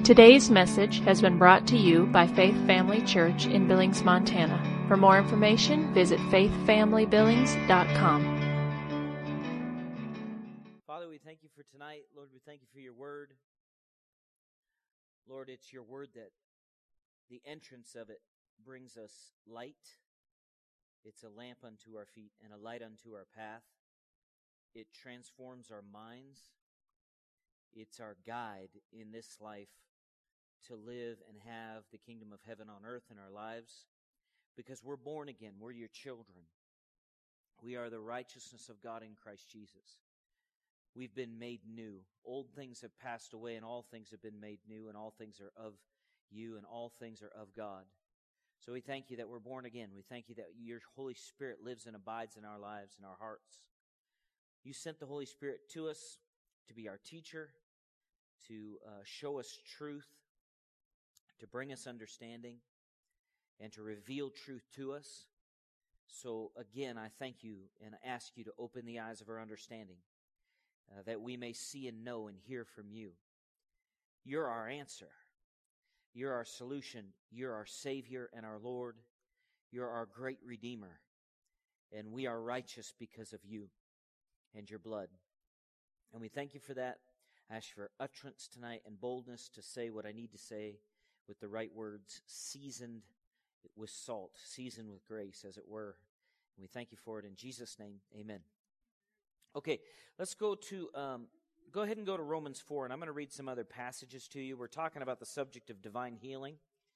Today's message has been brought to you by Faith Family Church in Billings, Montana. For more information, visit faithfamilybillings.com. Father, we thank you for tonight. Lord, we thank you for your word. Lord, it's your word that the entrance of it brings us light. It's a lamp unto our feet and a light unto our path. It transforms our minds. It's our guide in this life to live and have the kingdom of heaven on earth in our lives, because we're born again. We're your children. We are the righteousness of God in Christ Jesus. We've been made new. Old things have passed away, and all things have been made new, and all things are of you, and all things are of God. So we thank you that we're born again. We thank you that your Holy Spirit lives and abides in our lives and our hearts. You sent the Holy Spirit to us to be our teacher, to show us truth, to bring us understanding, and to reveal truth to us. So again, I thank you and ask you to open the eyes of our understanding, that we may see and know and hear from you. You're our answer. You're our solution. You're our Savior and our Lord. You're our great Redeemer. And we are righteous because of you and your blood. And we thank you for that. I ask for utterance tonight and boldness to say what I need to say with the right words, seasoned with salt, seasoned with grace, as it were. And we thank you for it in Jesus' name. Amen. Okay, let's go ahead and go to Romans 4, and I'm going to read some other passages to you. We're talking about the subject of divine healing.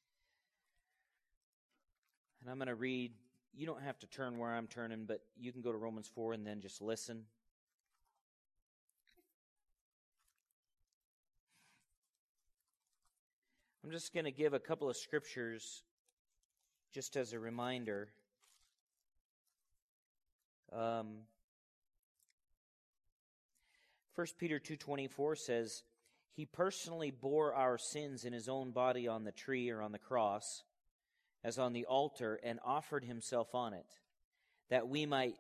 And I'm going to read, you don't have to turn where I'm turning, but you can go to Romans 4 and then just listen. I'm just going to give a couple of scriptures just as a reminder. 1 Peter 2:24 says, He personally bore our sins in His own body on the tree or on the cross, as on the altar, and offered Himself on it, that we might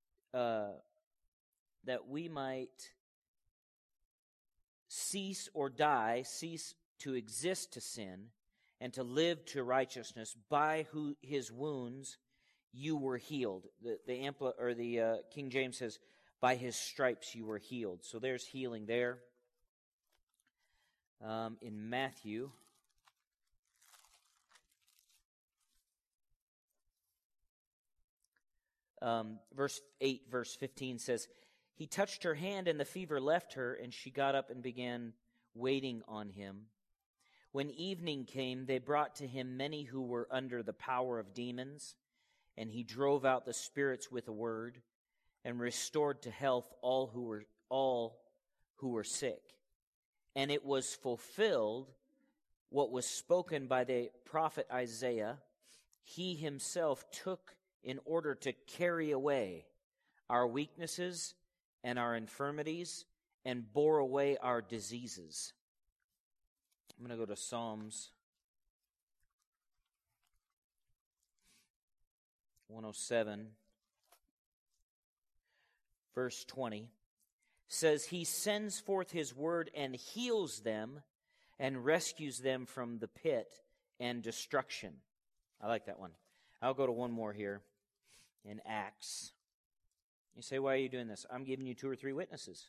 cease to exist to sin, and to live to righteousness. By His wounds you were healed. The King James says, by His stripes you were healed. So there's healing there. In Matthew, verse 15 says, He touched her hand and the fever left her, and she got up and began waiting on Him. When evening came, they brought to Him many who were under the power of demons, and He drove out the spirits with a word, and restored to health all who were sick. And it was fulfilled what was spoken by the prophet Isaiah. He Himself took in order to carry away our weaknesses and our infirmities, and bore away our diseases. I'm going to go to Psalms 107. Verse 20 says, He sends forth His word and heals them and rescues them from the pit and destruction. I like that one. I'll go to one more here in Acts. You say, why are you doing this? I'm giving you 2 or 3 witnesses.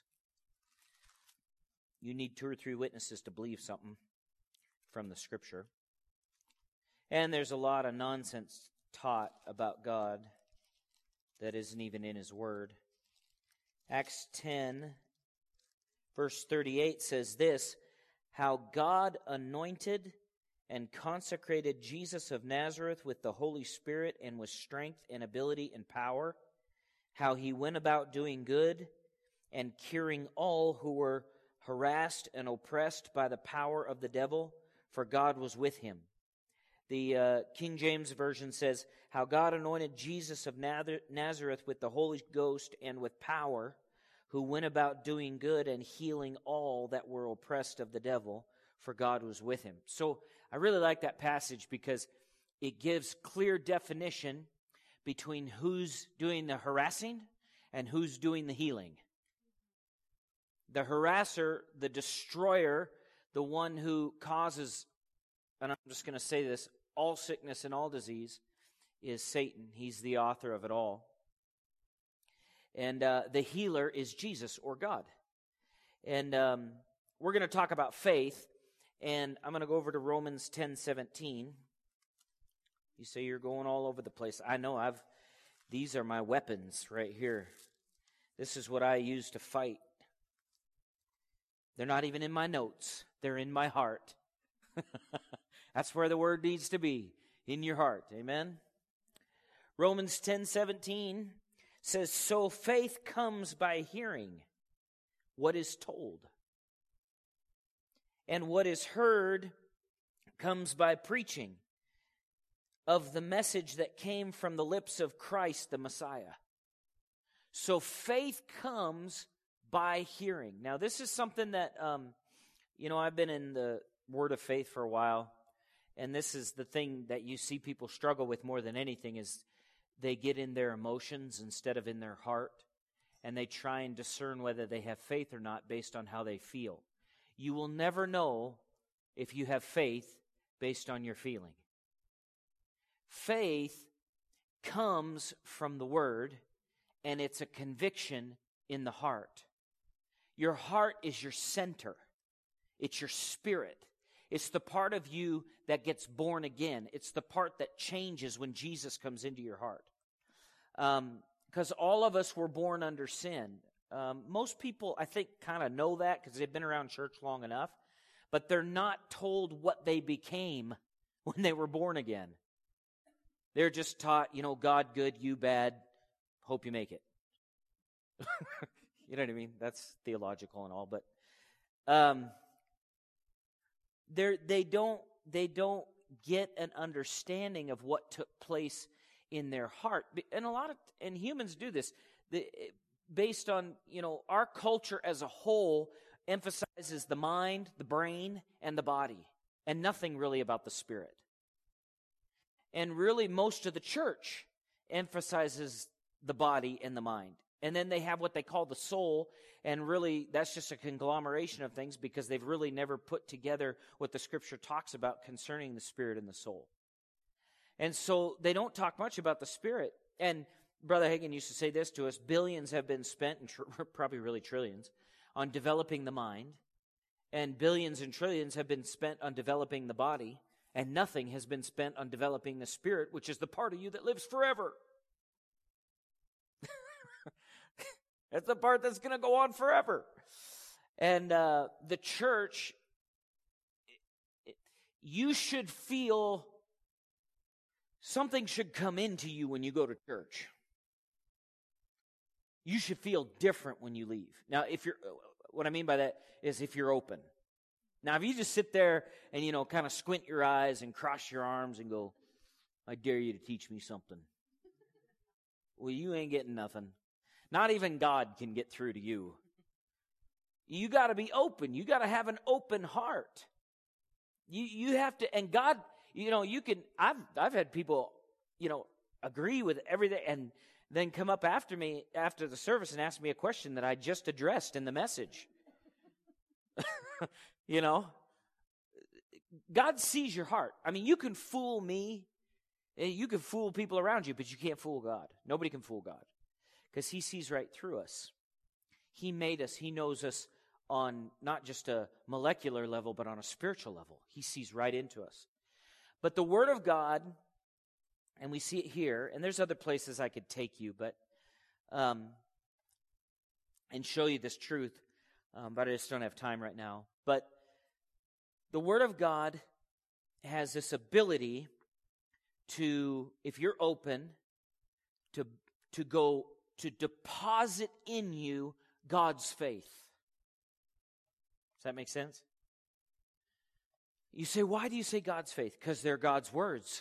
You need 2 or 3 witnesses to believe something from the Scripture. And there's a lot of nonsense taught about God that isn't even in His Word. Acts 10, verse 38 says this, How God anointed and consecrated Jesus of Nazareth with the Holy Spirit and with strength and ability and power, how He went about doing good and curing all who were harassed and oppressed by the power of the devil, for God was with Him. The King James Version says, How God anointed Jesus of Nazareth with the Holy Ghost and with power, who went about doing good and healing all that were oppressed of the devil, for God was with Him. So I really like that passage because it gives clear definition between who's doing the harassing and who's doing the healing. The harasser, the destroyer, the one who causes, and I'm just going to say this, all sickness and all disease is Satan. He's the author of it all. And the healer is Jesus or God. And we're going to talk about faith, and I'm going to go over to Romans 10:17. You say you're going all over the place. I know, these are my weapons right here. This is what I use to fight. They're not even in my notes. They're in my heart. That's where the word needs to be, in your heart. Amen? Romans 10:17 says, so faith comes by hearing what is told. And what is heard comes by preaching of the message that came from the lips of Christ the Messiah. So faith comes by hearing. Now this is something that, I've been in the word of faith for a while, and this is the thing that you see people struggle with more than anything is they get in their emotions instead of in their heart, and they try and discern whether they have faith or not based on how they feel. You will never know if you have faith based on your feeling. Faith comes from the Word, and it's a conviction in the heart. Your heart is your center. It's your spirit. It's the part of you that gets born again. It's the part that changes when Jesus comes into your heart. Because all of us were born under sin. Most people, I think, kind of know that because they've been around church long enough. But they're not told what they became when they were born again. They're just taught, God good, you bad, hope you make it. You know what I mean? That's theological and all, but they don't get an understanding of what took place in their heart. And humans do this based on, our culture as a whole emphasizes the mind, the brain, and the body, and nothing really about the spirit. And really, most of the church emphasizes the body and the mind. And then they have what they call the soul, and really, that's just a conglomeration of things because they've really never put together what the Scripture talks about concerning the spirit and the soul. And so they don't talk much about the spirit. And Brother Hagin used to say this to us, billions have been spent, and probably really trillions, on developing the mind, and billions and trillions have been spent on developing the body, and nothing has been spent on developing the spirit, which is the part of you that lives forever. That's the part that's going to go on forever. And the church, you should feel something should come into you when you go to church. You should feel different when you leave. Now, what I mean by that is if you're open. Now, if you just sit there and, kind of squint your eyes and cross your arms and go, I dare you to teach me something. Well, you ain't getting nothing. Not even God can get through to you. You got to be open. You got to have an open heart. You have to, and God, you can, I've had people, agree with everything and then come up after me after the service and ask me a question that I just addressed in the message. God sees your heart. I mean, you can fool me. You can fool people around you, but you can't fool God. Nobody can fool God because He sees right through us. He made us. He knows us on not just a molecular level, but on a spiritual level. He sees right into us. But the Word of God, and we see it here, and there's other places I could take you, but and show you this truth, but I just don't have time right now. But the Word of God has this ability to, if you're open, to go to deposit in you God's faith. Does that make sense? You say, why do you say God's faith? Because they're God's words.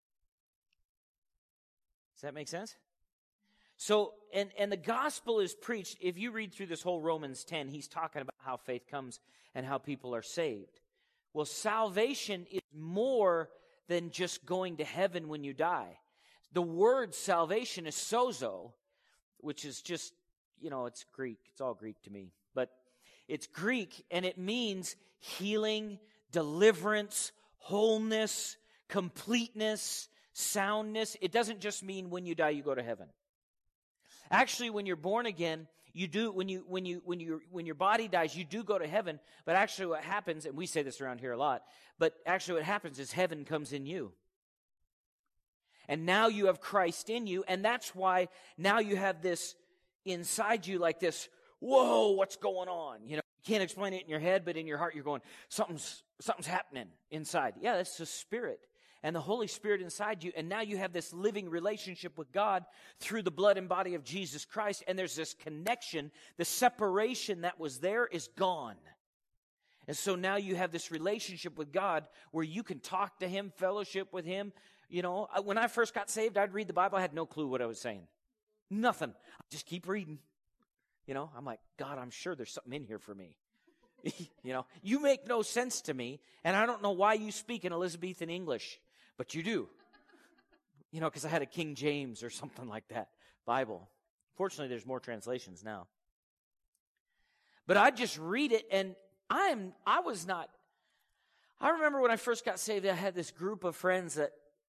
Does that make sense? So, and the gospel is preached. If you read through this whole Romans 10, he's talking about how faith comes and how people are saved. Well, salvation is more than just going to heaven when you die. The word salvation is sozo, which is just, it's Greek. It's all Greek to me. But It's Greek, and it means healing, deliverance, wholeness, completeness, soundness. It doesn't just mean when you die, you go to heaven. Actually, when you're born again, you do when your body dies, you do go to heaven. But actually, what happens, and we say this around here a lot, but actually, what happens is heaven comes in you. And now you have Christ in you, and that's why now you have this inside you, like this. Whoa, what's going on? You can't explain it in your head, but in your heart, you're going, something's happening inside. Yeah, that's the Spirit. And the Holy Spirit inside you, and now you have this living relationship with God through the blood and body of Jesus Christ, and there's this connection. The separation that was there is gone. And so now you have this relationship with God where you can talk to Him, fellowship with Him. When I first got saved, I'd read the Bible. I had no clue what I was saying. Nothing. I'd just keep reading. I'm like, God, I'm sure there's something in here for me. You make no sense to me, and I don't know why you speak in Elizabethan English, but you do. Because I had a King James or something like that Bible. Fortunately, there's more translations now. But I'd just read it, and I remember when I first got saved, I had this group of friends that,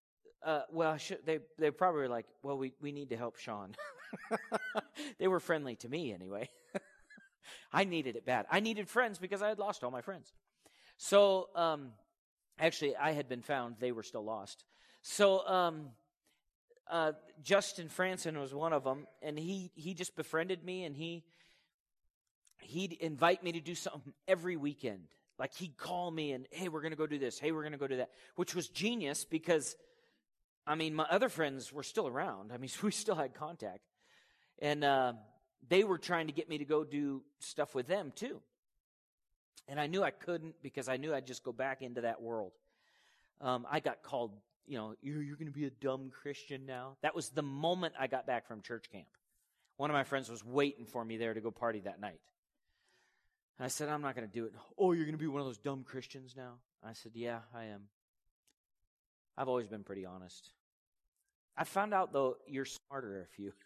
they probably were like, well, we need to help Sean. They were friendly to me anyway. I needed it bad. I needed friends because I had lost all my friends. So, actually, I had been found. They were still lost. So, Justin Franson was one of them, and he just befriended me, and he'd invite me to do something every weekend. Like, he'd call me and, hey, we're going to go do this. Hey, we're going to go do that. Which was genius because, my other friends were still around. We still had contact. And they were trying to get me to go do stuff with them, too. And I knew I couldn't because I knew I'd just go back into that world. I got called, you're going to be a dumb Christian now. That was the moment I got back from church camp. One of my friends was waiting for me there to go party that night. I said, I'm not going to do it. Oh, you're going to be one of those dumb Christians now? I said, yeah, I am. I've always been pretty honest. I found out, though, you're smarter if you...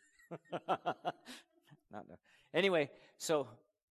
Anyway, so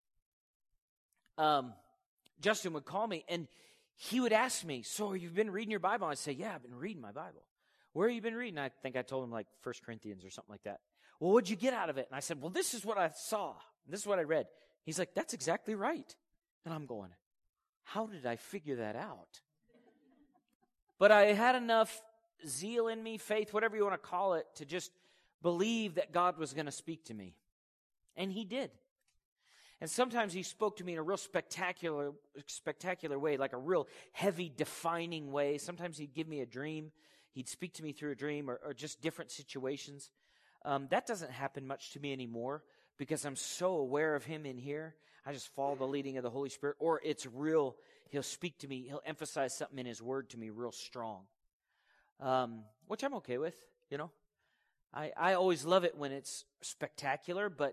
Justin would call me, and he would ask me, so you've been reading your Bible? I'd say, yeah, I've been reading my Bible. Where have you been reading? I think I told him like 1 Corinthians or something like that. Well, what'd you get out of it? And I said, well, this is what I saw. This is what I read. He's like, that's exactly right. And I'm going, how did I figure that out? But I had enough zeal in me, faith, whatever you want to call it, to just believe that God was going to speak to me. And He did. And sometimes He spoke to me in a real spectacular way, like a real heavy, defining way. Sometimes He'd give me a dream. He'd speak to me through a dream or just different situations. That doesn't happen much to me anymore because I'm so aware of Him in here. I just follow the leading of the Holy Spirit. Or it's real, He'll speak to me. He'll emphasize something in His Word to me real strong, which I'm okay with, I always love it when it's spectacular, but,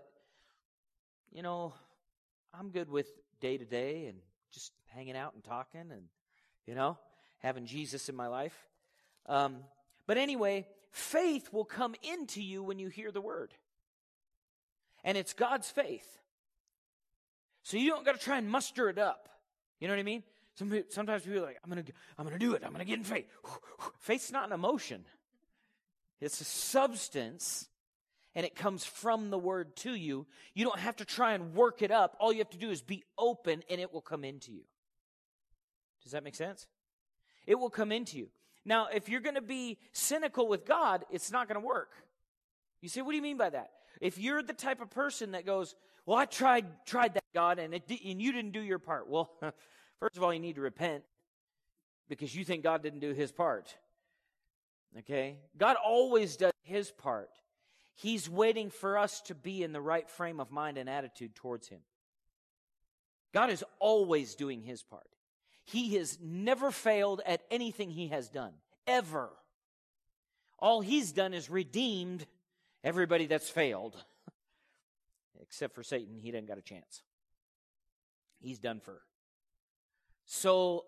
I'm good with day to day and just hanging out and talking and, having Jesus in my life. But anyway, faith will come into you when you hear the Word. And it's God's faith. So you don't got to try and muster it up. You know what I mean? Sometimes people are like, I'm gonna do it. I'm going to get in faith. Faith's not an emotion. It's a substance, and it comes from the Word to you. You don't have to try and work it up. All you have to do is be open, and it will come into you. Does that make sense? It will come into you. Now, if you're going to be cynical with God, it's not going to work. You say, what do you mean by that? If you're the type of person that goes, well, I tried that, God, and you didn't do your part. Well, first of all, you need to repent because you think God didn't do His part. Okay? God always does His part. He's waiting for us to be in the right frame of mind and attitude towards Him. God is always doing His part. He has never failed at anything He has done, ever. All He's done is redeemed everybody that's failed. Except for Satan, he doesn't got a chance. He's done for. So,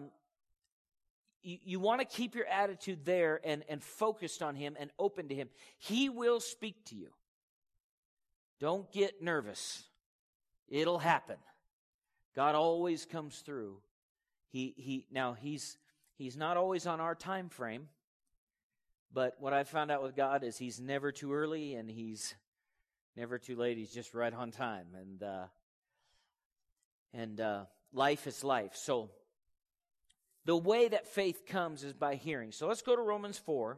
you want to keep your attitude there and focused on Him and open to Him. He will speak to you. Don't get nervous. It'll happen. God always comes through. He's not always on our time frame, but what I found out with God is He's never too early and He's never too late. He's just right on time, and life is life. So the way that faith comes is by hearing. So let's go to Romans 4.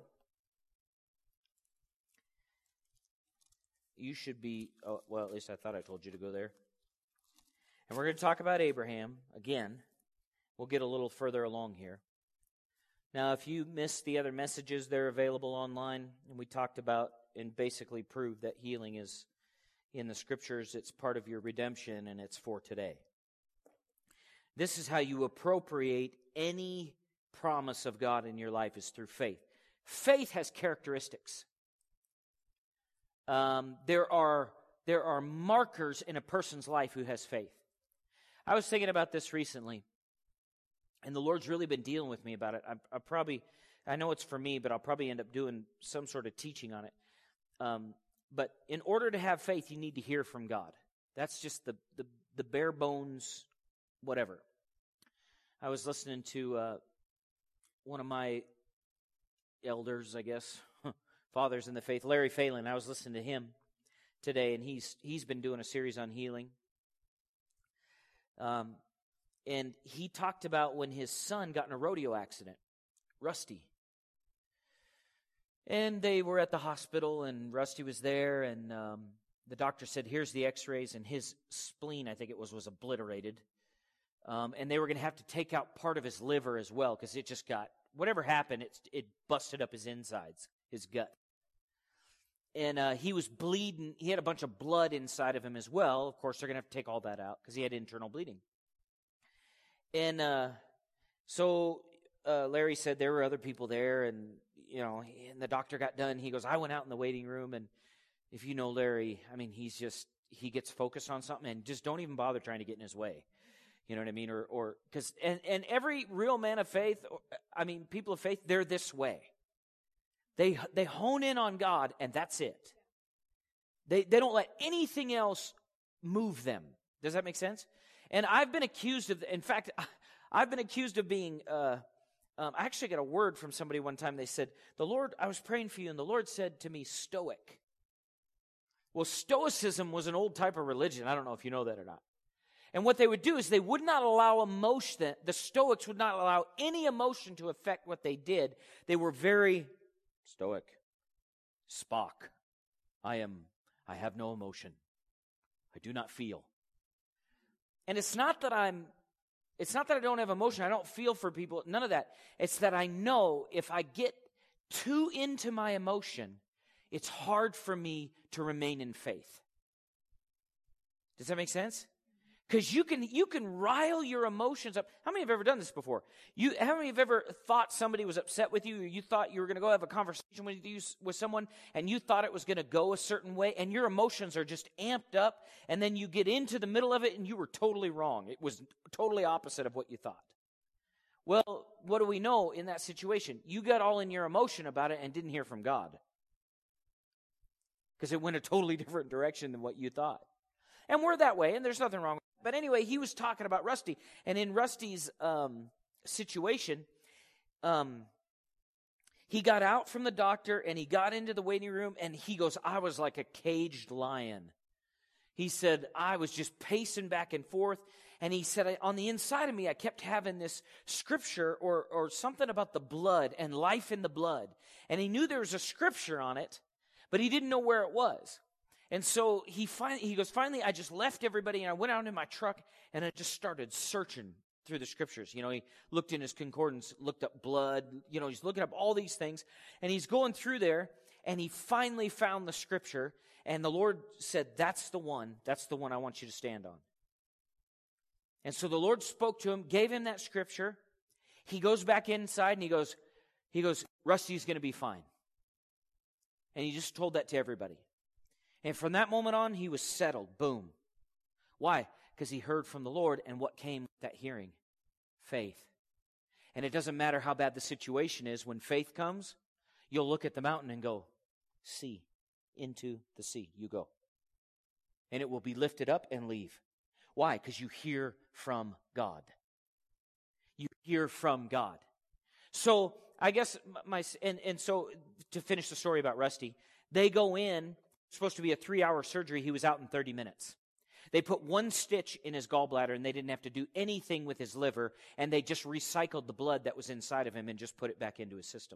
You should be, well, at least I thought I told you to go there. And we're going to talk about Abraham again. We'll get a little further along here. Now, if you missed the other messages, they're available online. And we talked about and basically proved that healing is in the Scriptures. It's part of your redemption, and it's for today. This is how you appropriate any promise of God in your life, is through faith. Faith has characteristics. There are markers in a person's life who has faith. I was thinking about this recently, and the Lord's really been dealing with me about it. I know it's for me, but I'll probably end up doing some sort of teaching on it. But in order to have faith, you need to hear from God. That's just the bare bones, whatever. I was listening to one of my elders, I guess, fathers in the faith, Larry Phelan. I was listening to him today, and he's been doing a series on healing. And he talked about when his son got in a rodeo accident, Rusty. And they were at the hospital, and Rusty was there, and the doctor said, here's the x-rays, and his spleen, I think it was obliterated. And they were going to have to take out part of his liver as well, because it just got, whatever happened, it busted up his insides, his gut. And he was bleeding. He had a bunch of blood inside of him as well. Of course, they're going to have to take all that out because he had internal bleeding. And so Larry said there were other people there, and and the doctor got done. He goes, I went out in the waiting room, and if you know Larry, I mean, he gets focused on something, and just don't even bother trying to get in his way. You know what I mean? Or because and every real man of faith, I mean, people of faith, they're this way. They hone in on God, and that's it. They don't let anything else move them. Does that make sense? And I've been accused of, in fact, I've been accused of being, I actually got a word from somebody one time. They said, I was praying for you, and the Lord said to me, stoic. Well, stoicism was an old type of religion. I don't know if you know that or not. And what they would do is they would not allow emotion, the Stoics would not allow any emotion to affect what they did. They were very stoic. Spock. I have no emotion. I do not feel. And it's not that I don't have emotion. I don't feel for people. None of that. It's that I know if I get too into my emotion, it's hard for me to remain in faith. Does that make sense? Because you can rile your emotions up. How many have ever done this before? How many have ever thought somebody was upset with you, or you thought you were going to go have a conversation with someone, and you thought it was going to go a certain way, and your emotions are just amped up, and then you get into the middle of it, and you were totally wrong. It was totally opposite of what you thought. Well, what do we know in that situation? You got all in your emotion about it and didn't hear from God. Because it went a totally different direction than what you thought. And we're that way, and there's nothing wrong with it. But anyway, he was talking about Rusty. And in Rusty's situation, he got out from the doctor, and he got into the waiting room, and he goes, I was like a caged lion. He said, I was just pacing back and forth. And he said, on the inside of me, I kept having this scripture or something about the blood and life in the blood. And he knew there was a scripture on it, but he didn't know where it was. And so he goes, finally, I just left everybody, and I went out in my truck, and I just started searching through the scriptures. He looked in his concordance, looked up blood. He's looking up all these things, and he's going through there, and he finally found the scripture, and the Lord said, that's the one I want you to stand on. And so the Lord spoke to him, gave him that scripture. He goes back inside, and he goes, Rusty's going to be fine. And he just told that to everybody. And from that moment on, he was settled. Boom. Why? Because he heard from the Lord, and what came with that hearing? Faith. And it doesn't matter how bad the situation is. When faith comes, you'll look at the mountain and go, sea, into the sea. You go. And it will be lifted up and leave. Why? Because you hear from God. You hear from God. So I guess so to finish the story about Rusty, they go in, supposed to be a 3-hour surgery. He was out in 30 minutes. They put one stitch in his gallbladder, and they didn't have to do anything with his liver, and they just recycled the blood that was inside of him and just put it back into his system.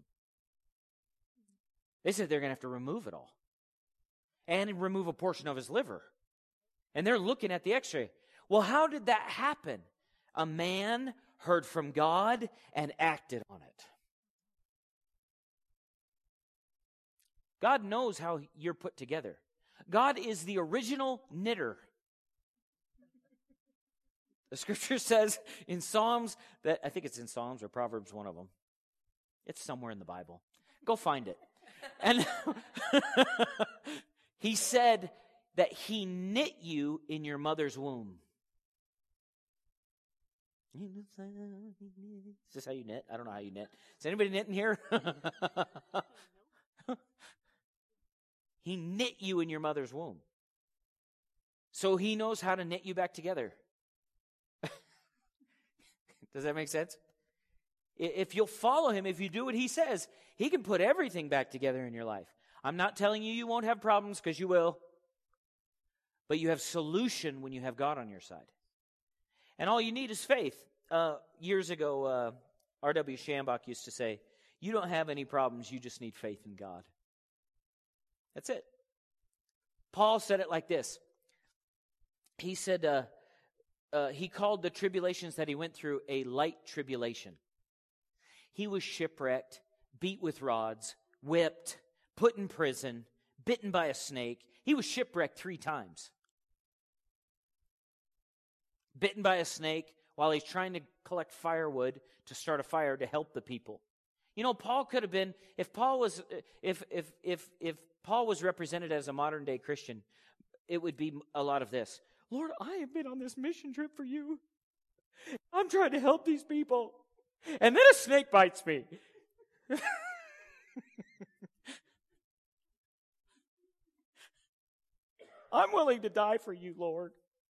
They said they're going to have to remove it all and remove a portion of his liver. And they're looking at the x-ray. Well, how did that happen? A man heard from God and acted on it. God knows how you're put together. God is the original knitter. The scripture says in Psalms, that I think it's in Psalms or Proverbs, one of them. It's somewhere in the Bible. Go find it. And he said that he knit you in your mother's womb. Is this how you knit? I don't know how you knit. Is anybody knitting here? He knit you in your mother's womb. So he knows how to knit you back together. Does that make sense? If you'll follow him, if you do what he says, he can put everything back together in your life. I'm not telling you won't have problems, because you will. But you have solution when you have God on your side. And all you need is faith. Years ago, R.W. Shambach used to say, you don't have any problems, you just need faith in God. That's it. Paul said it like this. He said, he called the tribulations that he went through a light tribulation. He was shipwrecked, beat with rods, whipped, put in prison, bitten by a snake. He was shipwrecked 3 times. Bitten by a snake while he's trying to collect firewood to start a fire to help the people. You know, Paul could have been, if Paul was represented as a modern day Christian, it would be a lot of this. Lord, I have been on this mission trip for you. I'm trying to help these people. And then a snake bites me. I'm willing to die for you, Lord.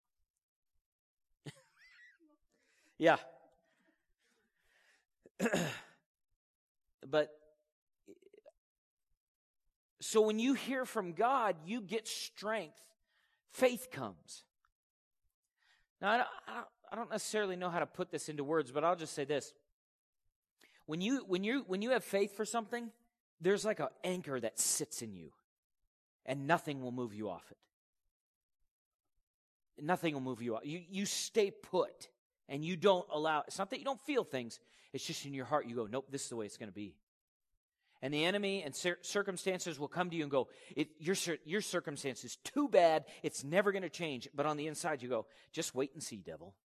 Yeah. But, so when you hear from God, you get strength. Faith comes. Now, I don't necessarily know how to put this into words, but I'll just say this. When you have faith for something, there's like an anchor that sits in you, and nothing will move you off it. Nothing will move you off. You stay put, and you don't allow. It's not that you don't feel things. It's just in your heart. You go, nope, this is the way it's going to be. And the enemy and circumstances will come to you and go, your circumstance is too bad. It's never going to change. But on the inside, you go, just wait and see, devil.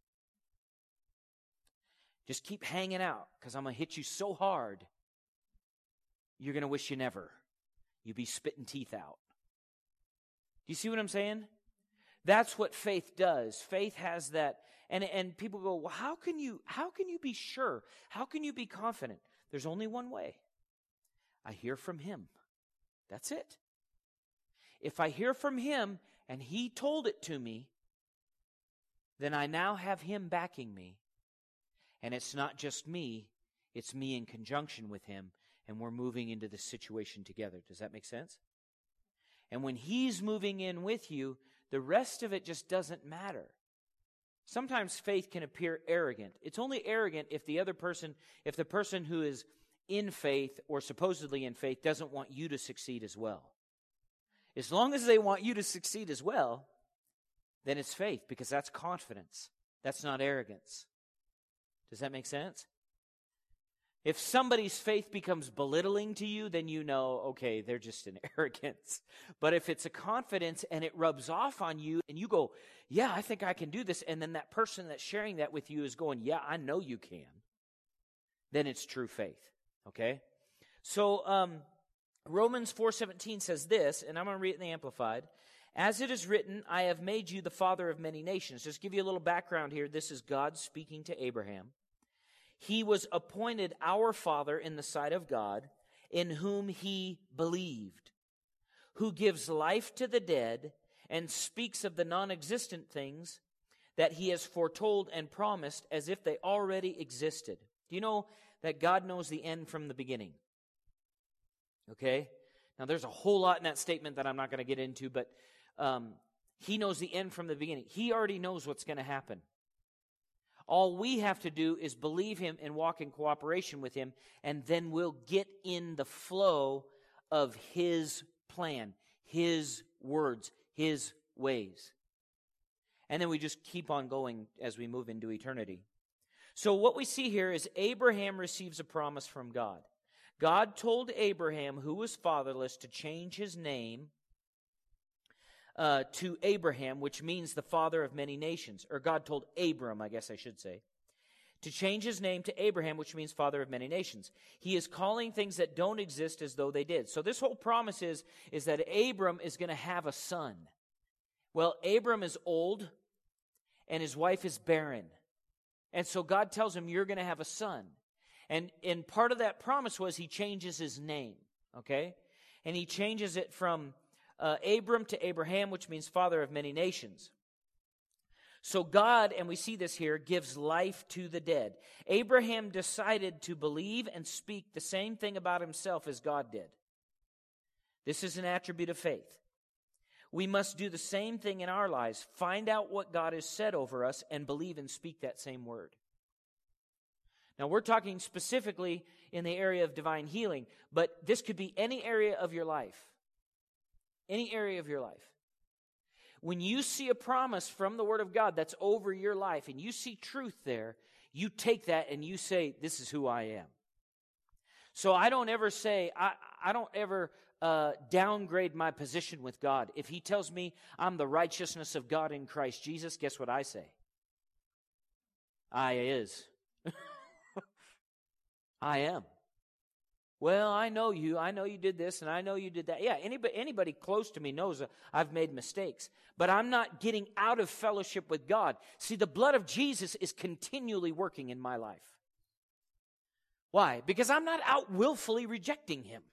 Just keep hanging out, because I'm going to hit you so hard, you're going to wish you never. You'll be spitting teeth out. Do you see what I'm saying? That's what faith does. Faith has that. And people go, well, how can you be sure? How can you be confident? There's only one way. I hear from him. That's it. If I hear from him and he told it to me, then I now have him backing me. And it's not just me, it's me in conjunction with him, and we're moving into this situation together. Does that make sense? And when he's moving in with you, the rest of it just doesn't matter. Sometimes faith can appear arrogant. It's only arrogant if the person who is in faith or supposedly in faith doesn't want you to succeed as well. As long as they want you to succeed as well, then it's faith, because that's confidence. That's not arrogance. Does that make sense? If somebody's faith becomes belittling to you, then you know, okay, they're just in arrogance. But if it's a confidence and it rubs off on you and you go, yeah, I think I can do this, and then that person that's sharing that with you is going, yeah, I know you can, then it's true faith. Okay? So Romans 4:17 says this, and I'm going to read it in the Amplified. As it is written, I have made you the father of many nations. Just give you a little background here. This is God speaking to Abraham. He was appointed our father in the sight of God, in whom he believed, who gives life to the dead and speaks of the non-existent things that he has foretold and promised as if they already existed. Do you know that God knows the end from the beginning? Okay? Now, there's a whole lot in that statement that I'm not going to get into, but he knows the end from the beginning. He already knows what's going to happen. All we have to do is believe him and walk in cooperation with him, and then we'll get in the flow of his plan, his words, his ways. And then we just keep on going as we move into eternity. So what we see here is Abraham receives a promise from God. God told Abraham, who was fatherless, to change his name to Abraham, which means the father of many nations. Or God told Abram, I guess I should say, to change his name to Abraham, which means father of many nations. He is calling things that don't exist as though they did. So this whole promise is that Abram is going to have a son. Well, Abram is old, and his wife is barren. And so God tells him, you're going to have a son. And part of that promise was he changes his name, okay? And he changes it from Abram to Abraham, which means father of many nations. So God, and we see this here, gives life to the dead. Abraham decided to believe and speak the same thing about himself as God did. This is an attribute of faith. We must do the same thing in our lives. Find out what God has said over us and believe and speak that same word. Now, we're talking specifically in the area of divine healing, but this could be any area of your life. Any area of your life. When you see a promise from the Word of God that's over your life and you see truth there, you take that and you say, this is who I am. So I don't ever say, I don't ever downgrade my position with God. If he tells me I'm the righteousness of God in Christ Jesus, guess what I say? I is. I am. Well, I know you. I know you did this, and I know you did that. Yeah, anybody close to me knows I've made mistakes. But I'm not getting out of fellowship with God. See, the blood of Jesus is continually working in my life. Why? Because I'm not out willfully rejecting him.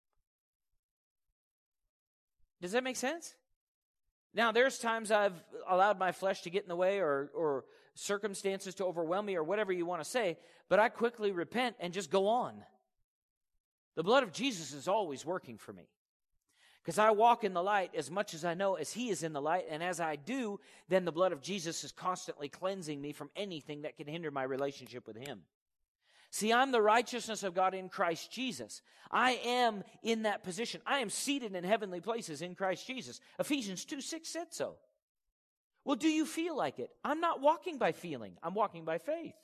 Does that make sense? Now, there's times I've allowed my flesh to get in the way or circumstances to overwhelm me or whatever you want to say, but I quickly repent and just go on. The blood of Jesus is always working for me. Because I walk in the light as much as I know as he is in the light, and as I do, then the blood of Jesus is constantly cleansing me from anything that can hinder my relationship with him. See, I'm the righteousness of God in Christ Jesus. I am in that position. I am seated in heavenly places in Christ Jesus. Ephesians 2:6 said so. Well, do you feel like it? I'm not walking by feeling. I'm walking by faith.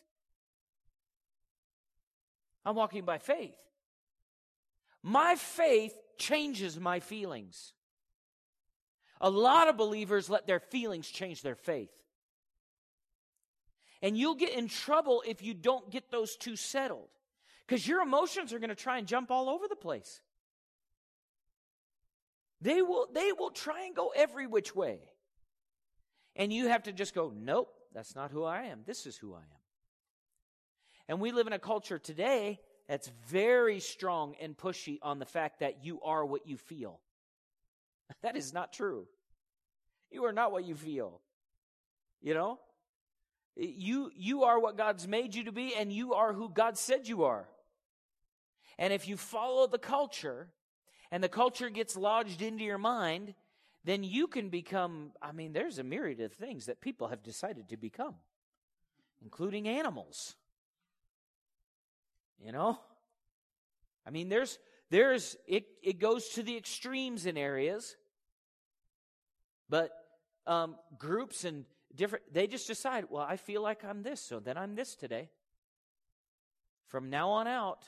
I'm walking by faith. My faith changes my feelings. A lot of believers let their feelings change their faith. And you'll get in trouble if you don't get those two settled. Because your emotions are going to try and jump all over the place. They will try and go every which way. And you have to just go, nope, that's not who I am. This is who I am. And we live in a culture today that's very strong and pushy on the fact that you are what you feel. That is not true. You are not what you feel. You know? You are what God's made you to be, and you are who God said you are. And if you follow the culture, and the culture gets lodged into your mind, then you can become, there's a myriad of things that people have decided to become, including animals. You know? It goes to the extremes in areas, but groups and they just decide, well, I feel like I'm this, so then I'm this today. From now on out,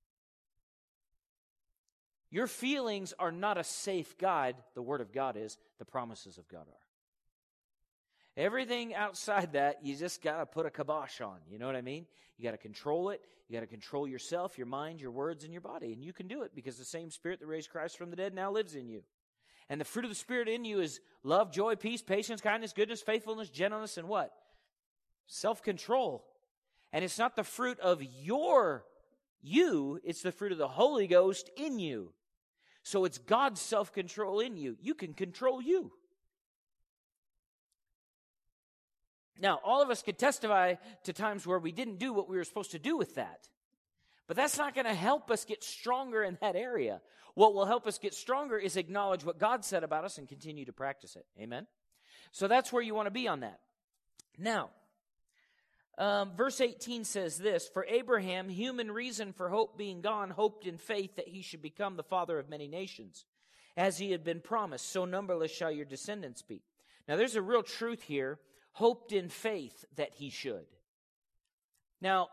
your feelings are not a safe guide. The Word of God is. The promises of God are. Everything outside that, you just got to put a kibosh on. You know what I mean? You got to control it. You got to control yourself, your mind, your words, and your body. And you can do it because the same Spirit that raised Christ from the dead now lives in you. And the fruit of the Spirit in you is love, joy, peace, patience, kindness, goodness, faithfulness, gentleness, and what? Self-control. And it's not the fruit of you, it's the fruit of the Holy Ghost in you. So it's God's self-control in you. You can control you. Now, all of us could testify to times where we didn't do what we were supposed to do with that. But that's not going to help us get stronger in that area. What will help us get stronger is acknowledge what God said about us and continue to practice it. Amen? So that's where you want to be on that. Now, verse 18 says this, "For Abraham, human reason for hope being gone, hoped in faith that he should become the father of many nations. As he had been promised, so numberless shall your descendants be." Now, there's a real truth here. Hoped in faith that he should. Now,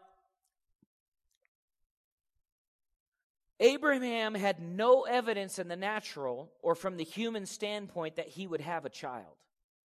Abraham had no evidence in the natural or from the human standpoint that he would have a child.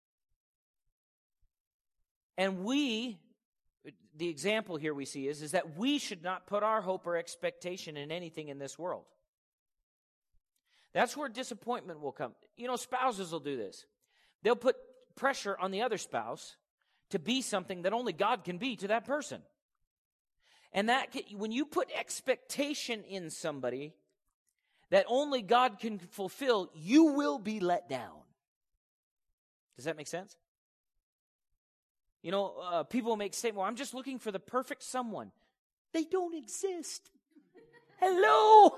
And the example here we see is that we should not put our hope or expectation in anything in this world. That's where disappointment will come. You know, spouses will do this. They'll put pressure on the other spouse to be something that only God can be to that person. And that when you put expectation in somebody that only God can fulfill, you will be let down. Does that make sense? You know, people make statements, "Well, I'm just looking for the perfect someone." They don't exist. Hello?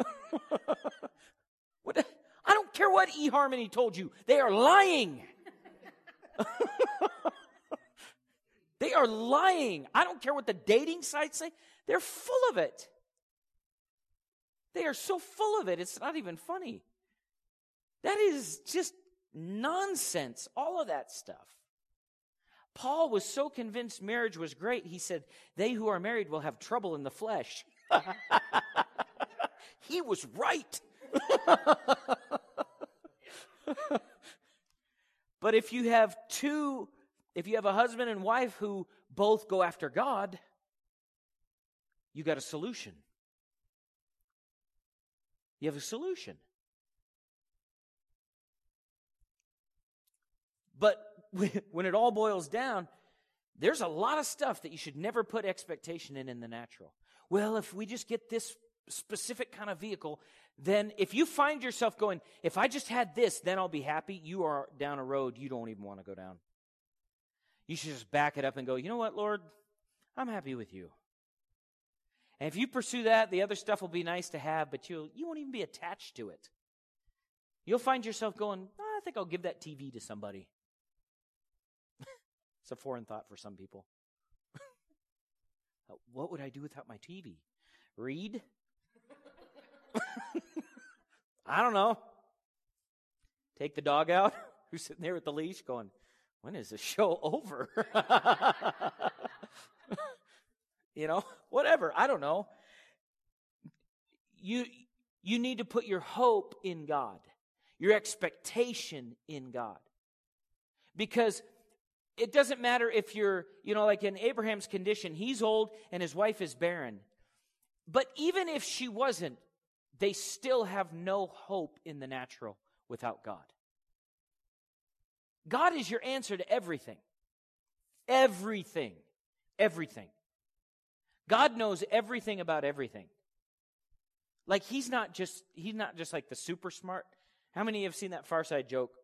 I don't care what eHarmony told you. They are lying. They are lying. I don't care what the dating sites say. They're full of it. They are so full of it, it's not even funny. That is just nonsense, all of that stuff. Paul was so convinced marriage was great, he said, "They who are married will have trouble in the flesh." He was right. But if you have a husband and wife who both go after God, you got a solution. You have a solution. But when it all boils down, there's a lot of stuff that you should never put expectation in the natural. Well, if we just get this specific kind of vehicle, then if you find yourself going, "If I just had this, then I'll be happy," you are down a road you don't even want to go down. You should just back it up and go, "You know what, Lord? I'm happy with you." And if you pursue that, the other stuff will be nice to have, but you won't even be attached to it. You'll find yourself going, "I think I'll give that TV to somebody." It's a foreign thought for some people. What would I do without my TV? Read? I don't know. Take the dog out who's sitting there with the leash going, "When is the show over?" You know, whatever. I don't know. You need to put your hope in God, your expectation in God. Because it doesn't matter if you're, like in Abraham's condition, he's old and his wife is barren. But even if she wasn't, they still have no hope in the natural without God. God is your answer to everything. Everything. Everything. God knows everything about everything. Like he's not just like the super smart. How many have seen that Far Side joke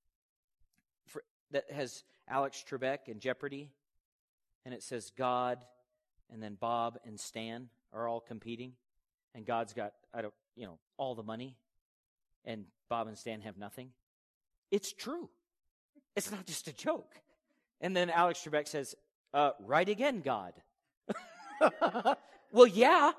that has Alex Trebek in Jeopardy? And it says God and then Bob and Stan are all competing. And God's got, all the money. And Bob and Stan have nothing. It's true. It's not just a joke. And then Alex Trebek says, "Right again, God." Well, yeah.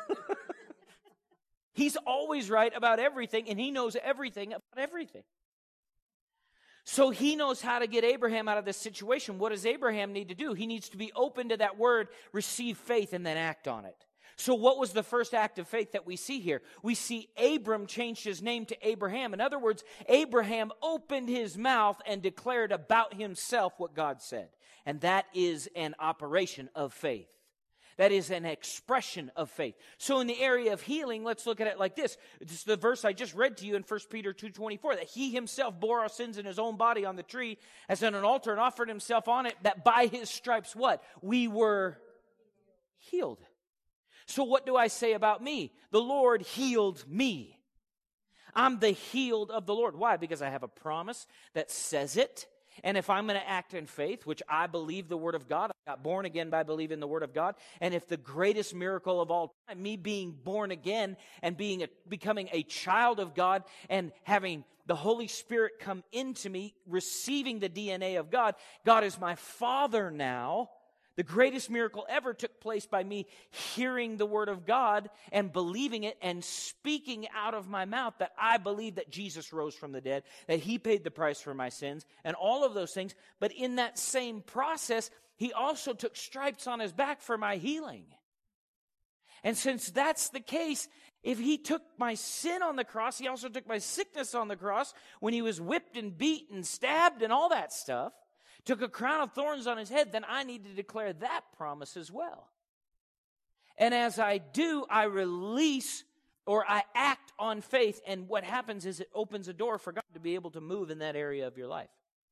He's always right about everything, and he knows everything about everything. So he knows how to get Abraham out of this situation. What does Abraham need to do? He needs to be open to that word, receive faith, and then act on it. So what was the first act of faith that we see here? We see Abram changed his name to Abraham. In other words, Abraham opened his mouth and declared about himself what God said. And that is an operation of faith. That is an expression of faith. So in the area of healing, let's look at it like this. It's the verse I just read to you in 1 Peter 2:24, that he himself bore our sins in his own body on the tree as on an altar and offered himself on it, that by his stripes what? We were healed. So what do I say about me? The Lord healed me. I'm the healed of the Lord. Why? Because I have a promise that says it. and if I'm going to act in faith, which I believe the Word of God, I got born again by believing the Word of God, and if the greatest miracle of all time, me being born again and becoming a child of God and having the Holy Spirit come into me, receiving the DNA of God, God is my Father now. The greatest miracle ever took place by me hearing the Word of God and believing it and speaking out of my mouth that I believe that Jesus rose from the dead, that He paid the price for my sins, and all of those things. But in that same process, He also took stripes on His back for my healing. And since that's the case, if He took my sin on the cross, He also took my sickness on the cross when He was whipped and beat and stabbed and all that stuff. Took a crown of thorns on His head, then I need to declare that promise as well. And as I do, I release or I act on faith, and what happens is it opens a door for God to be able to move in that area of your life.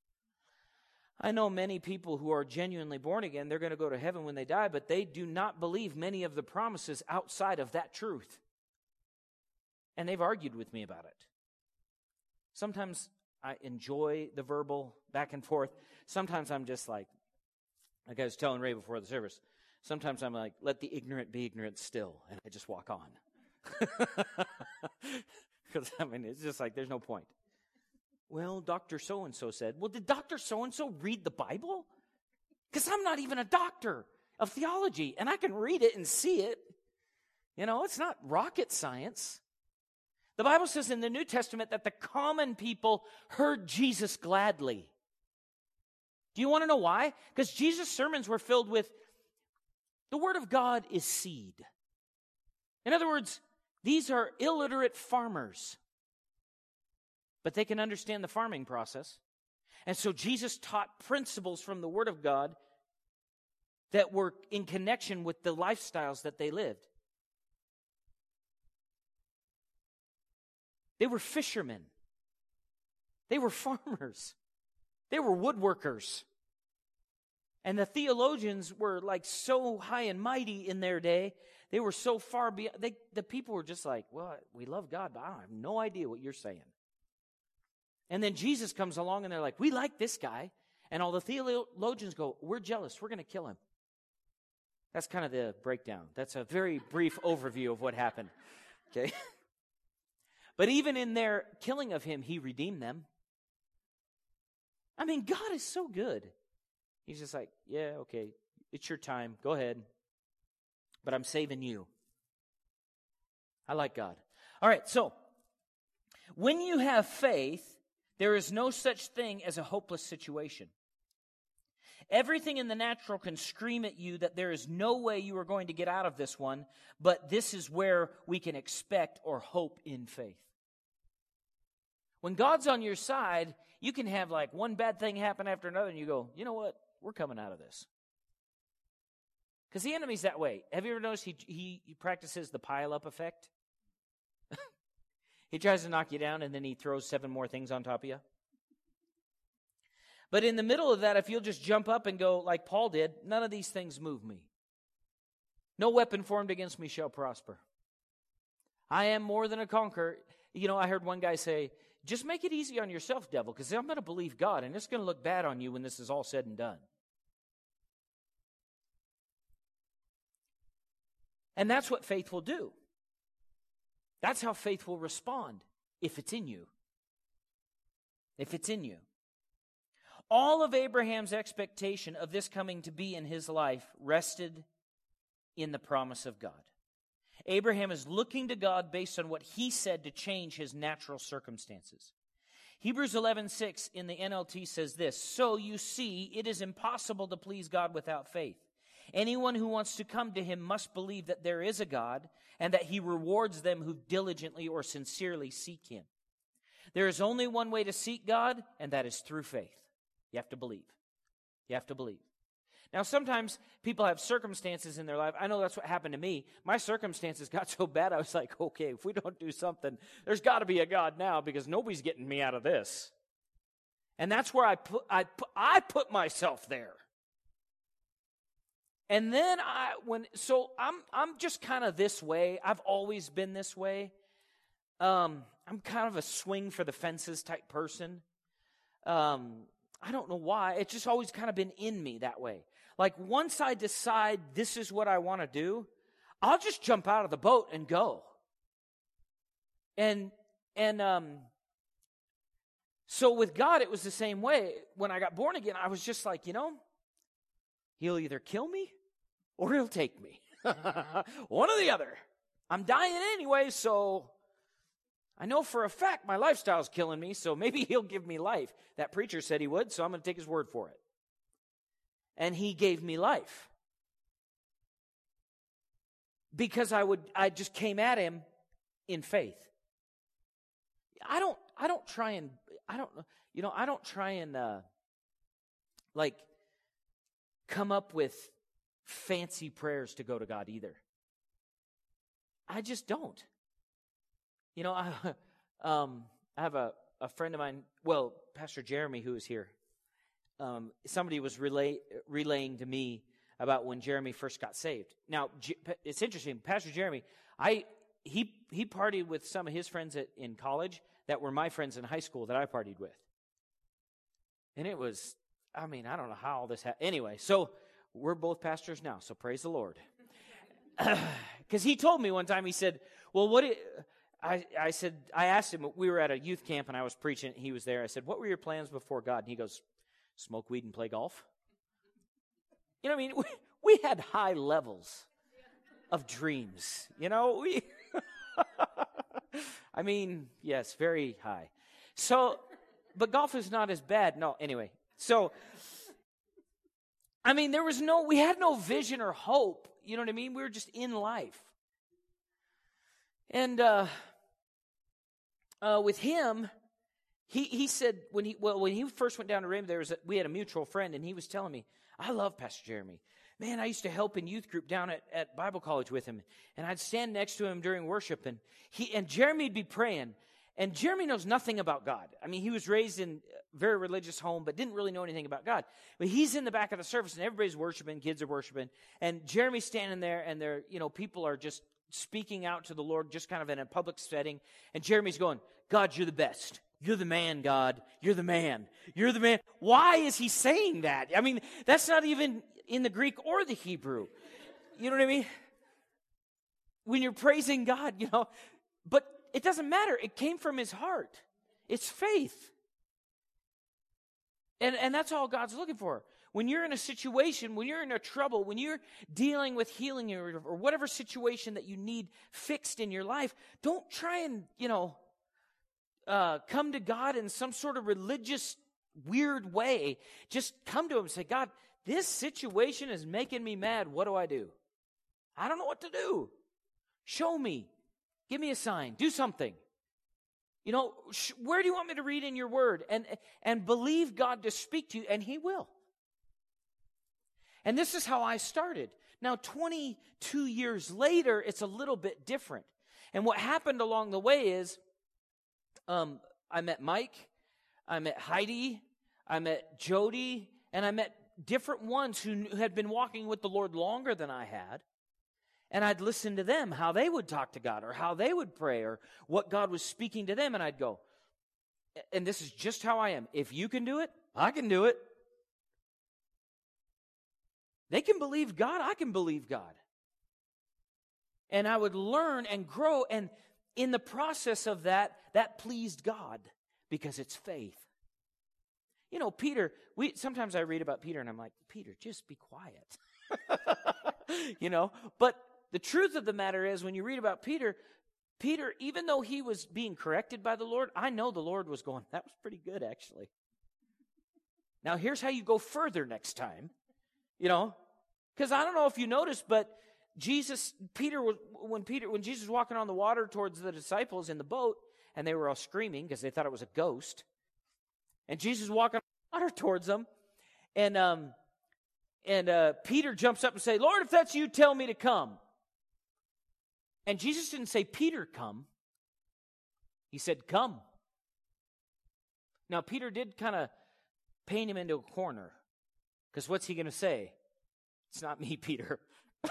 I know many people who are genuinely born again, they're going to go to heaven when they die, but they do not believe many of the promises outside of that truth. And they've argued with me about it. Sometimes I enjoy the verbal back and forth. Sometimes I'm just like I was telling Ray before the service, sometimes I'm like, let the ignorant be ignorant still, and I just walk on. Because, it's just like, there's no point. Well, Dr. So-and-so said, well, did Dr. So-and-so read the Bible? Because I'm not even a doctor of theology, and I can read it and see it. It's not rocket science. The Bible says in the New Testament that the common people heard Jesus gladly. Do you want to know why? Because Jesus' sermons were filled with, the Word of God is seed. In other words, these are illiterate farmers, but they can understand the farming process. And so Jesus taught principles from the Word of God that were in connection with the lifestyles that they lived. They were fishermen. They were farmers. They were woodworkers. And the theologians were like so high and mighty in their day. They were so far beyond. The people were just like, well, we love God, but I have no idea what you're saying. And then Jesus comes along and they're like, we like this guy. And all the theologians go, we're jealous. We're going to kill him. That's kind of the breakdown. That's a very brief overview of what happened. Okay? But even in their killing of him, He redeemed them. God is so good. He's just like, yeah, okay, it's your time. Go ahead. But I'm saving you. I like God. All right, so when you have faith, there is no such thing as a hopeless situation. Everything in the natural can scream at you that there is no way you are going to get out of this one, but this is where we can expect or hope in faith. When God's on your side, you can have like one bad thing happen after another, and you go, you know what? We're coming out of this. Because the enemy's that way. Have you ever noticed he practices the pile-up effect? He tries to knock you down, and then he throws 7 more things on top of you. But in the middle of that, if you'll just jump up and go like Paul did, none of these things move me. No weapon formed against me shall prosper. I am more than a conqueror. I heard one guy say, just make it easy on yourself, devil, because I'm going to believe God, and it's going to look bad on you when this is all said and done. And that's what faith will do. That's how faith will respond if it's in you. If it's in you. All of Abraham's expectation of this coming to be in his life rested in the promise of God. Abraham is looking to God based on what He said to change his natural circumstances. Hebrews 11:6 in the NLT says this, so you see, it is impossible to please God without faith. Anyone who wants to come to Him must believe that there is a God and that He rewards them who diligently or sincerely seek Him. There is only one way to seek God, and that is through faith. You have to believe. You have to believe. Now, sometimes people have circumstances in their life. I know that's what happened to me. My circumstances got so bad, I was like, okay, if we don't do something, there's got to be a God now because nobody's getting me out of this. And that's where I put myself there. And then I'm just kind of this way. I've always been this way. I'm kind of a swing for the fences type person. I don't know why. It's just always kind of been in me that way. Like once I decide this is what I want to do, I'll just jump out of the boat and go. And so with God, it was the same way. When I got born again, I was just like, He'll either kill me or He'll take me. One or the other. I'm dying anyway, so I know for a fact my lifestyle's killing me, so maybe He'll give me life. That preacher said He would, so I'm going to take His word for it. And He gave me life. Because I just came at Him in faith. I don't try and come up with fancy prayers to go to God either. I just don't. I have a friend of mine, Pastor Jeremy, who is here. Somebody was relaying to me about when Jeremy first got saved. Now, it's interesting. Pastor Jeremy, he partied with some of his friends in college that were my friends in high school that I partied with. And it was, I don't know how all this happened. Anyway, so we're both pastors now, so praise the Lord. Because he told me one time, he said, well, I asked him, we were at a youth camp and I was preaching, he was there. I said, what were your plans before God? And he goes, smoke weed and play golf. We had high levels of dreams, yes, very high. So, but golf is not as bad. No, anyway. So, we had no vision or hope. You know what I mean? We were just in life. And with him, he said when he first went down to Raymond, we had a mutual friend, and he was telling me, I love Pastor Jeremy. Man, I used to help in youth group down at Bible college with him, and I'd stand next to him during worship, and Jeremy'd be praying, and Jeremy knows nothing about God. He was raised in a very religious home, but didn't really know anything about God. But he's in the back of the service, and everybody's worshiping, kids are worshiping, and Jeremy's standing there, and people are just speaking out to the Lord, just kind of in a public setting, and Jeremy's going, God, you're the best. You're the man, God. You're the man. You're the man. Why is he saying that? That's not even in the Greek or the Hebrew. You know what I mean? When you're praising God, but it doesn't matter. It came from his heart. It's faith. And that's all God's looking for. When you're in a situation, when you're in a trouble, when you're dealing with healing or whatever situation that you need fixed in your life, don't try and, come to God in some sort of religious, weird way. Just come to Him and say, God, this situation is making me mad. What do I do? I don't know what to do. Show me. Give me a sign. Do something. Where do you want me to read in your word? And believe God to speak to you, and He will. And this is how I started. Now, 22 years later, it's a little bit different. And what happened along the way is, I met Mike, I met Heidi, I met Jody, and I met different ones who had been walking with the Lord longer than I had. And I'd listen to them, how they would talk to God, or how they would pray, or what God was speaking to them, and I'd go, and this is just how I am. If you can do it, I can do it. They can believe God, I can believe God. And I would learn and grow, and in the process of that pleased God, because it's faith. Peter, sometimes I read about Peter, and I'm like, Peter, just be quiet. But the truth of the matter is, when you read about Peter, even though he was being corrected by the Lord, I know the Lord was going, that was pretty good, actually. Now, here's how you go further next time. Because I don't know if you noticed, but when Jesus was walking on the water towards the disciples in the boat, and they were all screaming because they thought it was a ghost, and Jesus walking on the water towards them, and Peter jumps up and says, Lord, if that's you, tell me to come. And Jesus didn't say, Peter, come. He said, come. Now, Peter did kind of paint him into a corner, because what's he going to say? It's not me, Peter.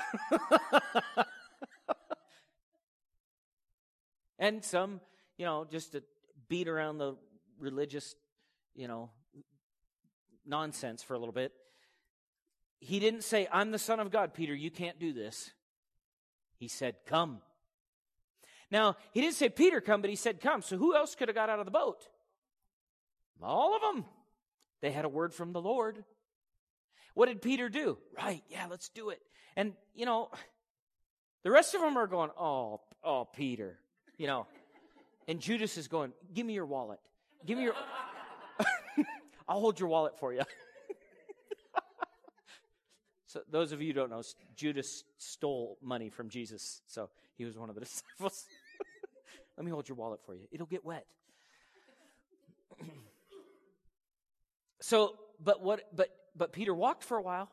And some, just to beat around the religious, nonsense for a little bit. He didn't say, I'm the Son of God, Peter, you can't do this. He said, come. Now, he didn't say, Peter, come, but he said, come. So who else could have got out of the boat? All of them. They had a word from the Lord. What did Peter do? Right, yeah, let's do it. And, the rest of them are going, oh, Peter, And Judas is going, give me your wallet. Give me your... I'll hold your wallet for you. So those of you who don't know, Judas stole money from Jesus. So he was one of the disciples. Let me hold your wallet for you. It'll get wet. But Peter walked for a while.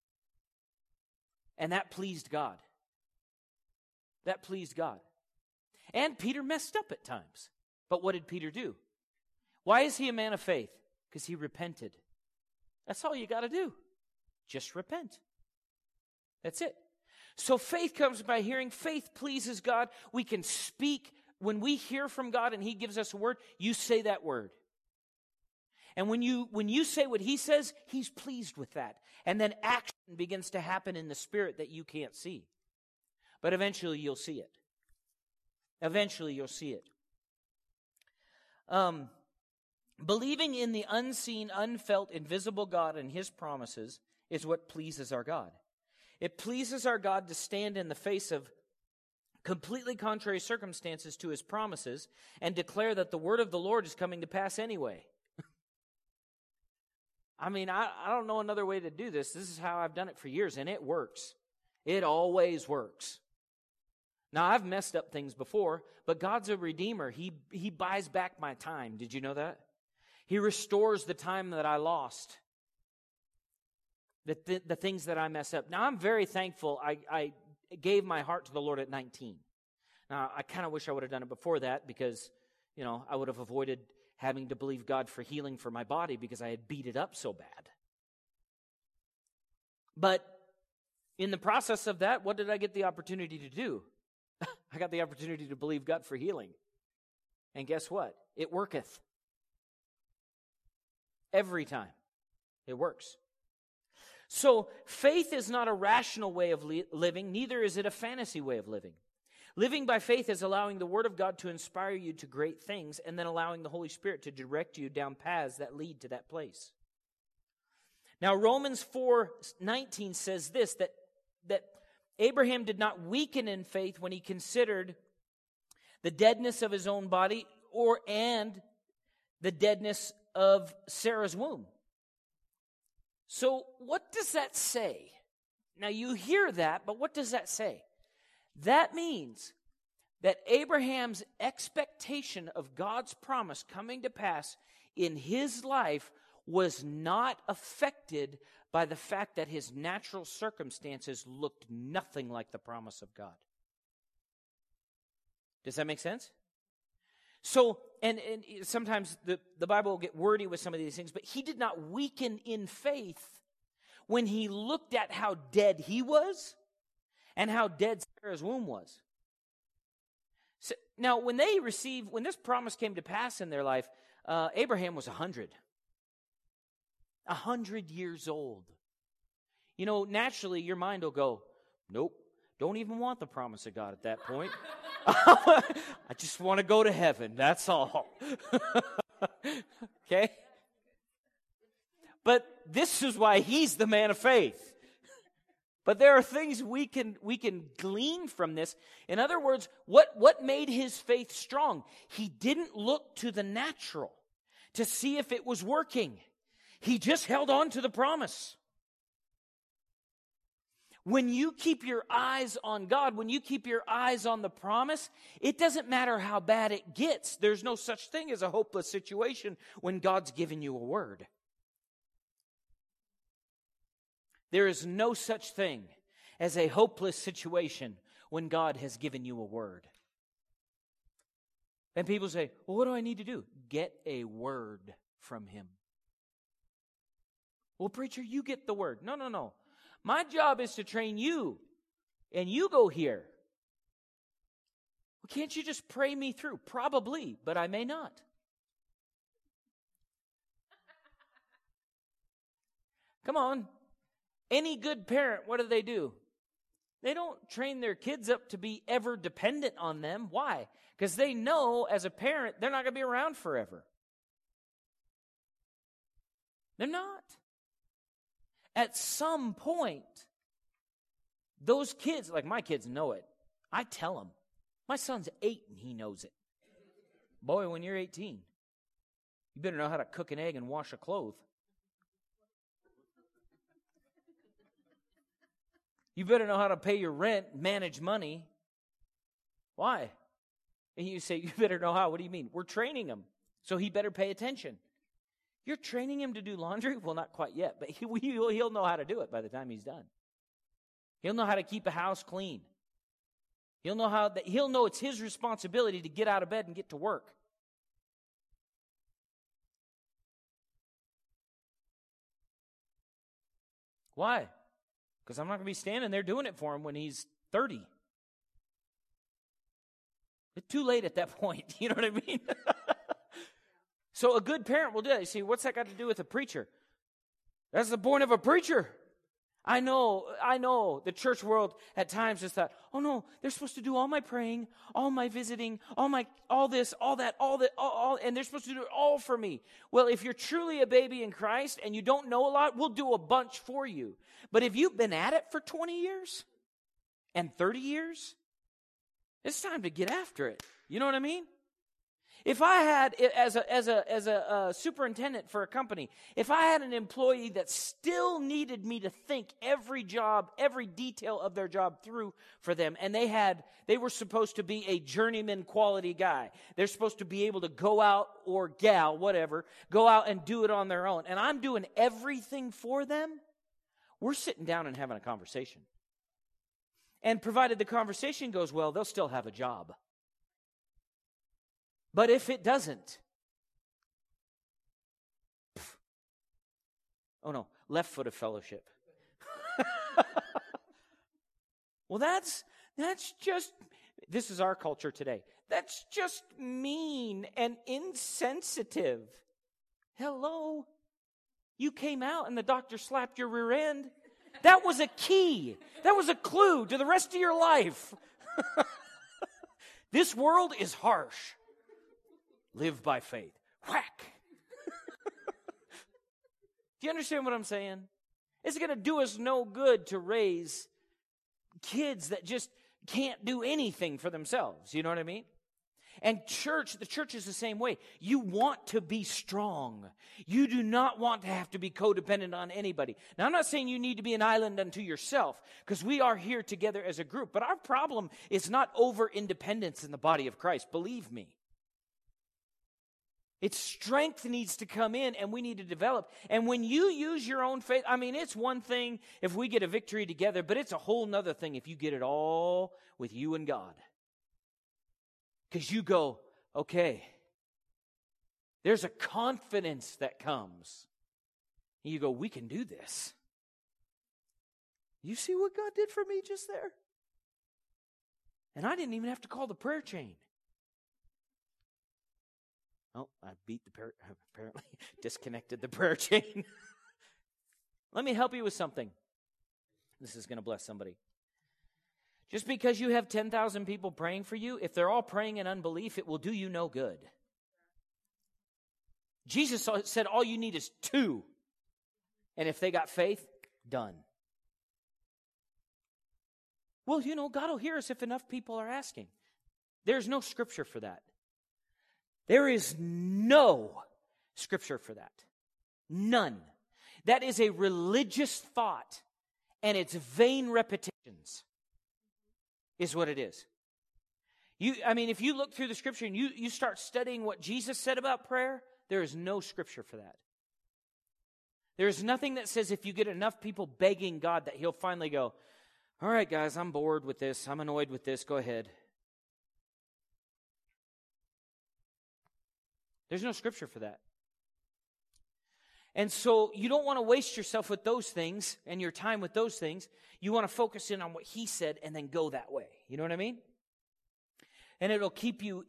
And that pleased God. That pleased God. And Peter messed up at times. But what did Peter do? Why is he a man of faith? Because he repented. That's all you got to do. Just repent. That's it. So faith comes by hearing. Faith pleases God. We can speak. When we hear from God and he gives us a word, you say that word. And when you say what he says, he's pleased with that. And then action begins to happen in the spirit that you can't see. But eventually you'll see it. Eventually you'll see it. Believing in the unseen, unfelt, invisible God and his promises is what pleases our God. It pleases our God to stand in the face of completely contrary circumstances to his promises and declare that the word of the Lord is coming to pass anyway. I don't know another way to do this. This is how I've done it for years, and it works. It always works. Now, I've messed up things before, but God's a redeemer. He buys back my time. Did you know that? He restores the time that I lost. The things that I mess up. Now, I'm very thankful I gave my heart to the Lord at 19. Now, I kind of wish I would have done it before that because, I would have avoided having to believe God for healing for my body because I had beat it up so bad. But in the process of that, what did I get the opportunity to do? I got the opportunity to believe God for healing. And guess what? It worketh. Every time. It works. So, faith is not a rational way of living, neither is it a fantasy way of living. Living by faith is allowing the Word of God to inspire you to great things and then allowing the Holy Spirit to direct you down paths that lead to that place. Now, Romans 4:19 says this, that Abraham did not weaken in faith when he considered the deadness of his own body and the deadness of Sarah's womb. So what does that say? Now you hear that, but what does that say? That means that Abraham's expectation of God's promise coming to pass in his life was not affected by the fact that his natural circumstances looked nothing like the promise of God. Does that make sense? So, and sometimes the Bible will get wordy with some of these things, but he did not weaken in faith when he looked at how dead he was and how dead Sarah's womb was. So, now, when this promise came to pass in their life, Abraham was 100. 100 years old. Naturally, your mind will go, nope, don't even want the promise of God at that point. I just want to go to heaven, that's all. Okay? But this is why he's the man of faith. But there are things we can glean from this. In other words, what made his faith strong? He didn't look to the natural to see if it was working. He just held on to the promise. When you keep your eyes on God, when you keep your eyes on the promise, it doesn't matter how bad it gets. There's no such thing as a hopeless situation when God's given you a word. There is no such thing as a hopeless situation when God has given you a word. And people say, well, what do I need to do? Get a word from him. Well, preacher, you get the word. No. My job is to train you, and you go here. Well, can't you just pray me through? Probably, but I may not. Come on. Any good parent, what do? They don't train their kids up to be ever dependent on them. Why? Because they know as a parent, they're not going to be around forever. They're not. At some point, those kids, like my kids know it. I tell them. My son's 8 and he knows it. Boy, when you're 18, you better know how to cook an egg and wash a cloth. You better know how to pay your rent, manage money. Why? And you say, you better know how. What do you mean? We're training him, so he better pay attention. You're training him to do laundry? Well, not quite yet, but he'll know how to do it by the time he's done. He'll know how to keep a house clean. He'll know it's his responsibility to get out of bed and get to work. Why? Because I'm not going to be standing there doing it for him when he's 30. It's too late at that point. You know what I mean? So a good parent will do that. You see, what's that got to do with a preacher? That's the point of a preacher. I know the church world at times has thought, oh no, they're supposed to do all my praying, all my visiting, all this, all that, and they're supposed to do it all for me. Well, if you're truly a baby in Christ and you don't know a lot, we'll do a bunch for you. But if you've been at it for 20 years and 30 years, it's time to get after it. You know what I mean? If I had, as a superintendent for a company, if I had an employee that still needed me to think every detail of their job through for them, and they were supposed to be a journeyman quality guy. They're supposed to be able to go out, or gal, whatever, go out and do it on their own. And I'm doing everything for them. We're sitting down and having a conversation. And provided the conversation goes well, they'll still have a job. But if it doesn't, oh no, left foot of fellowship. Well, that's just, this is our culture today. That's just mean and insensitive. Hello? You came out and the doctor slapped your rear end. That was a key. That was a clue to the rest of your life. This world is harsh. Live by faith. Whack. Do you understand what I'm saying? It's going to do us no good to raise kids that just can't do anything for themselves. You know what I mean? And the church is the same way. You want to be strong. You do not want to have to be codependent on anybody. Now, I'm not saying you need to be an island unto yourself, because we are here together as a group. But our problem is not over-independence in the body of Christ. Believe me. Its strength needs to come in, and we need to develop. And when you use your own faith, I mean, it's one thing if we get a victory together, but it's a whole nother thing if you get it all with you and God. Because you go, okay, there's a confidence that comes. And you go, we can do this. You see what God did for me just there? And I didn't even have to call the prayer chain. Oh, I apparently disconnected the prayer chain. Let me help you with something. This is going to bless somebody. Just because you have 10,000 people praying for you, if they're all praying in unbelief, it will do you no good. Jesus said all you need is 2. And if they got faith, done. Well, God will hear us if enough people are asking. There's no scripture for that. There is no scripture for that. None. That is a religious thought, and it's vain repetitions, is what it is. If you look through the scripture and you start studying what Jesus said about prayer, there is no scripture for that. There is nothing that says if you get enough people begging God that he'll finally go, all right, guys, I'm bored with this. I'm annoyed with this. Go ahead. There's no scripture for that. And so you don't want to waste yourself with those things and your time with those things. You want to focus in on what he said and then go that way. You know what I mean? And it'll keep you,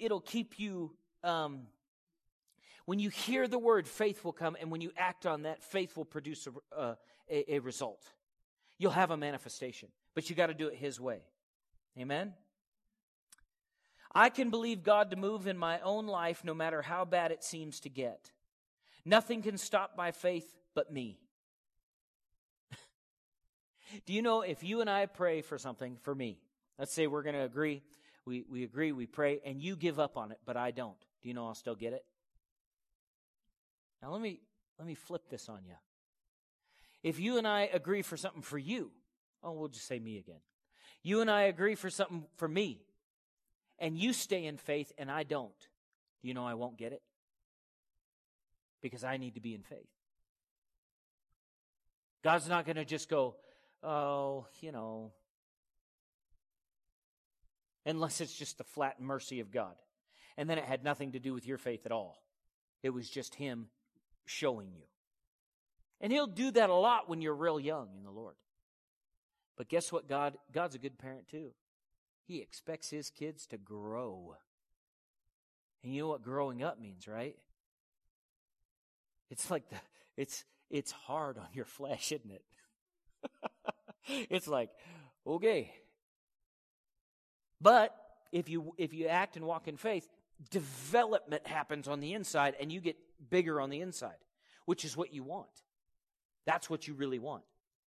when you hear the word, faith will come. And when you act on that, faith will produce a result. You'll have a manifestation, but you got to do it His way. Amen? I can believe God to move in my own life no matter how bad it seems to get. Nothing can stop my faith but me. Do you know, if you and I pray for something, for me, let's say we're going to agree, we agree, we pray, and you give up on it, but I don't. Do you know I'll still get it? Now let me flip this on you. If you and I agree for something for you, we'll just say me again. You and I agree for something for me, and you stay in faith and I don't, do you know I won't get it? Because I need to be in faith. God's not going to just go, unless it's just the flat mercy of God. And then it had nothing to do with your faith at all. It was just Him showing you. And He'll do that a lot when you're real young in the Lord. But guess what? God's a good parent too. He expects His kids to grow. And you know what growing up means, right? It's like it's hard on your flesh, isn't it? It's like, okay. But if you act and walk in faith, development happens on the inside and you get bigger on the inside, which is what you want. That's what you really want.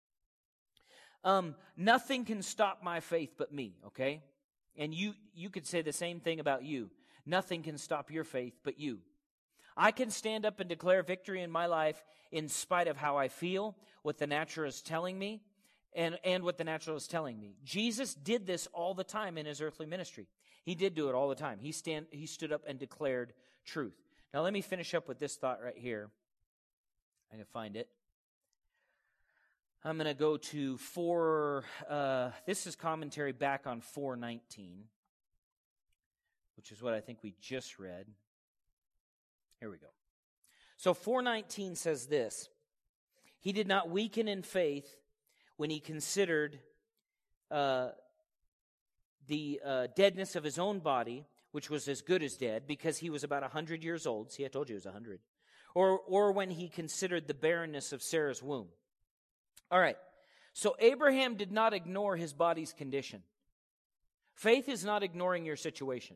Nothing can stop my faith but me, okay? And you could say the same thing about you. Nothing can stop your faith but you. I can stand up and declare victory in my life in spite of how I feel, what the natural is telling me, and what the natural is telling me. Jesus did this all the time in His earthly ministry. He did do it all the time. He stood up and declared truth. Now let me finish up with this thought right here. I can find it. I'm going to go to this is commentary back on 4:19, which is what I think we just read. Here we go. So 4:19 says this: He did not weaken in faith when He considered the deadness of His own body, which was as good as dead, because He was about 100 years old. See, I told you He was 100. Or when He considered the barrenness of Sarah's womb. All right, so Abraham did not ignore his body's condition. Faith is not ignoring your situation.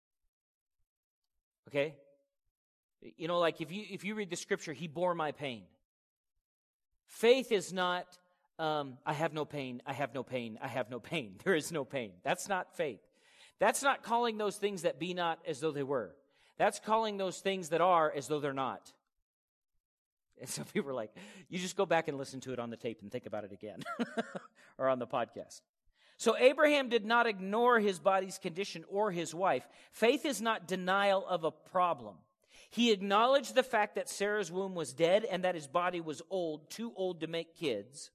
Okay? You know, like if you read the scripture, He bore my pain. Faith is not, I have no pain, I have no pain, I have no pain. There is no pain. That's not faith. That's not calling those things that be not as though they were. That's calling those things that are as though they're not. And some people are like, you just go back and listen to it on the tape and think about it again. Or on the podcast. So Abraham did not ignore his body's condition or his wife. Faith is not denial of a problem. He acknowledged the fact that Sarah's womb was dead and that his body was old, too old to make kids.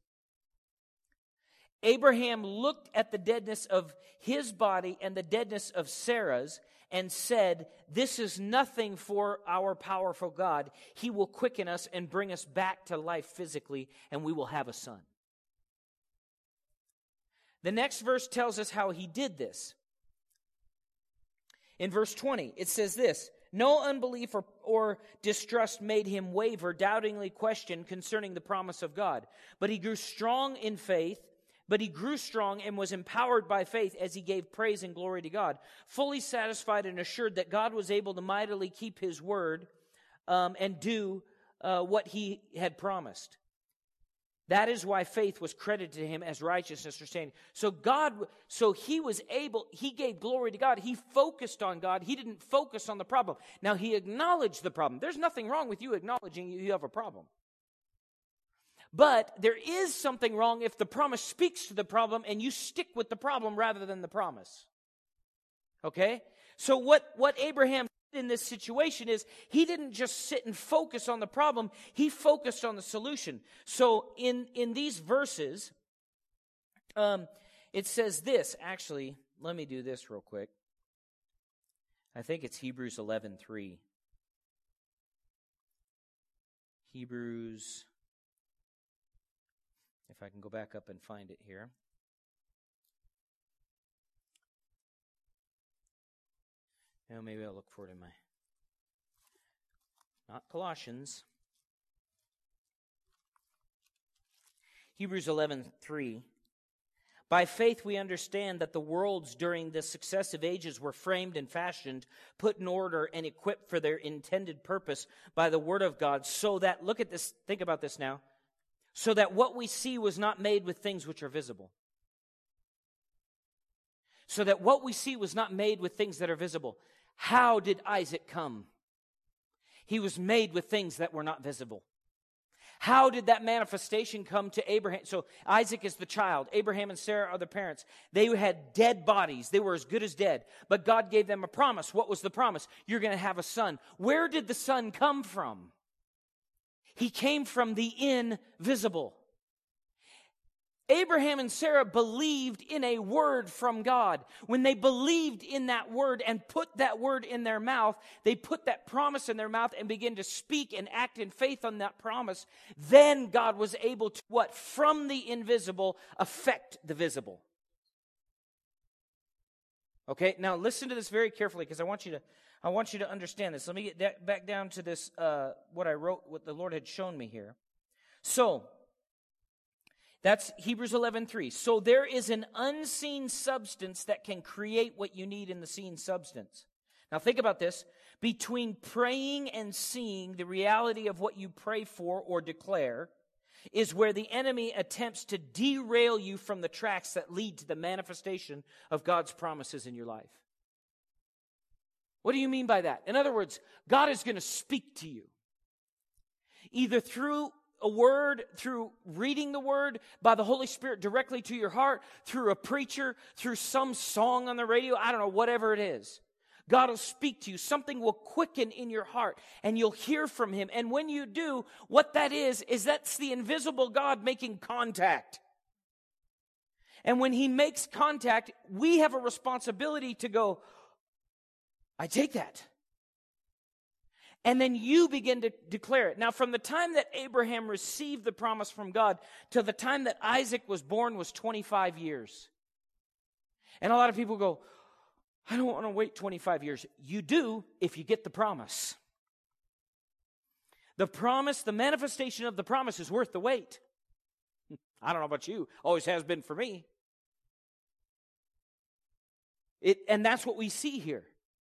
Abraham looked at the deadness of his body and the deadness of Sarah's and said, this is nothing for our powerful God. He will quicken us and bring us back to life physically, and we will have a son. The next verse tells us how he did this. In verse 20, it says this: no unbelief or distrust made him waver, doubtingly question concerning the promise of God. But he grew strong in faith. But he grew strong and was empowered by faith as he gave praise and glory to God, fully satisfied and assured that God was able to mightily keep His word and do what He had promised. That is why faith was credited to him as righteousness or standing. So he was able, he gave glory to God. He focused on God. He didn't focus on the problem. Now, he acknowledged the problem. There's nothing wrong with you acknowledging you have a problem. But there is something wrong if the promise speaks to the problem and you stick with the problem rather than the promise. Okay? So what Abraham did in this situation is he didn't just sit and focus on the problem, he focused on the solution. So in these verses, it says this. Actually, let me do this real quick. I think it's Hebrews 11:3. Hebrews... If I can go back up and find it here. Now maybe I'll look for it in not Colossians. Hebrews 11:3. By faith we understand that the worlds during the successive ages were framed and fashioned, put in order and equipped for their intended purpose by the word of God, so that, look at this, think about this now, so that what we see was not made with things which are visible. So that what we see was not made with things that are visible. How did Isaac come? He was made with things that were not visible. How did that manifestation come to Abraham? So Isaac is the child. Abraham and Sarah are the parents. They had dead bodies. They were as good as dead. But God gave them a promise. What was the promise? You're going to have a son. Where did the son come from? He came from the invisible. Abraham and Sarah believed in a word from God. When they believed in that word and put that word in their mouth, they put that promise in their mouth and began to speak and act in faith on that promise. Then God was able to, what? From the invisible, affect the visible. Okay, now listen to this very carefully because I want you to understand this. Let me get back down to this, what I wrote, what the Lord had shown me here. So, that's Hebrews 11:3. So there is an unseen substance that can create what you need in the seen substance. Now think about this. Between praying and seeing the reality of what you pray for or declare is where the enemy attempts to derail you from the tracks that lead to the manifestation of God's promises in your life. What do you mean by that? In other words, God is going to speak to you. Either through a word, through reading the word, by the Holy Spirit directly to your heart, through a preacher, through some song on the radio, I don't know, whatever it is. God will speak to you. Something will quicken in your heart, and you'll hear from Him. And when you do, what that is that's the invisible God making contact. And when He makes contact, we have a responsibility to go, I take that. And then you begin to declare it. Now, from the time that Abraham received the promise from God to the time that Isaac was born was 25 years. And a lot of people go, I don't want to wait 25 years. You do if you get the promise. The promise, the manifestation of the promise is worth the wait. I don't know about you. Always has been for me. And that's what we see here.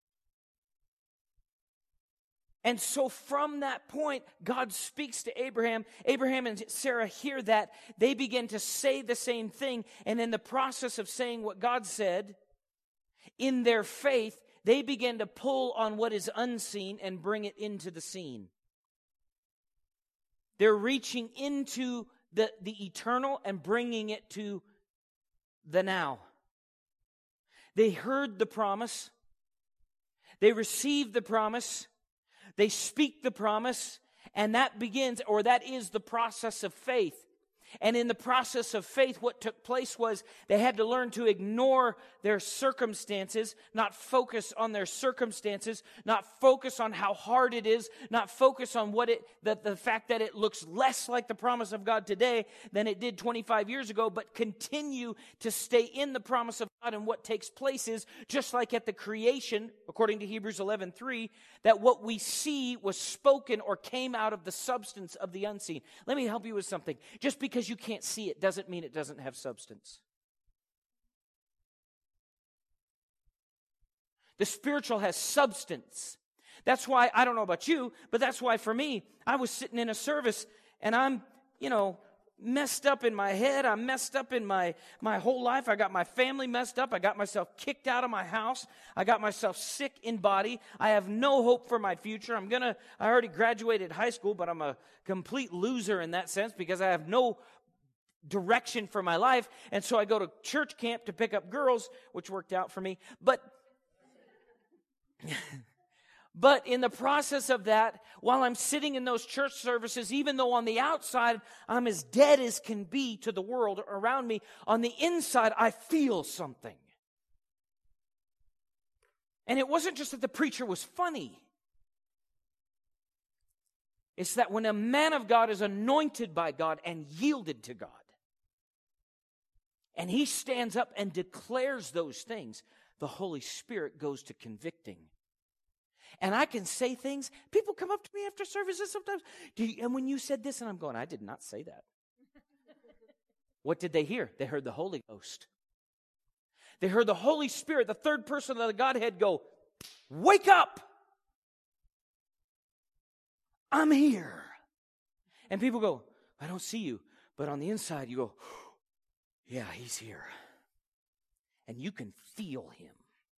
And so from that point, God speaks to Abraham. Abraham and Sarah hear that. They begin to say the same thing. And in the process of saying what God said, in their faith, they begin to pull on what is unseen and bring it into the seen. They're reaching into the eternal and bringing it to the now. They heard the promise. They received the promise. They speak the promise, and that begins, or that is the process of faith. And in the process of faith, what took place was they had to learn to ignore their circumstances, not focus on their circumstances, not focus on how hard it is, not focus on the fact that it looks less like the promise of God today than it did 25 years ago, but continue to stay in the promise of God. And what takes place is, just like at the creation, according to Hebrews 11:3, that what we see was spoken or came out of the substance of the unseen. Let me help you with something. Just because you can't see it doesn't mean it doesn't have substance. The spiritual has substance. That's why, I don't know about you, but that's why for me, I was sitting in a service and I'm, messed up in my head. I'm messed up in my whole life. I got my family messed up. I got myself kicked out of my house. I got myself sick in body. I have no hope for my future. I already graduated high school, but I'm a complete loser in that sense because I have no direction for my life. And so I go to church camp to pick up girls, which worked out for me. But in the process of that, while I'm sitting in those church services, even though on the outside I'm as dead as can be to the world around me, on the inside I feel something. And it wasn't just that the preacher was funny. It's that when a man of God is anointed by God and yielded to God, and he stands up and declares those things, the Holy Spirit goes to convicting. And I can say things. People come up to me after services sometimes. And when you said this, and I'm going, I did not say that. What did they hear? They heard the Holy Ghost. They heard the Holy Spirit, the third person of the Godhead, go, wake up! I'm here. And people go, I don't see you. But on the inside, you go, yeah, he's here. And you can feel him.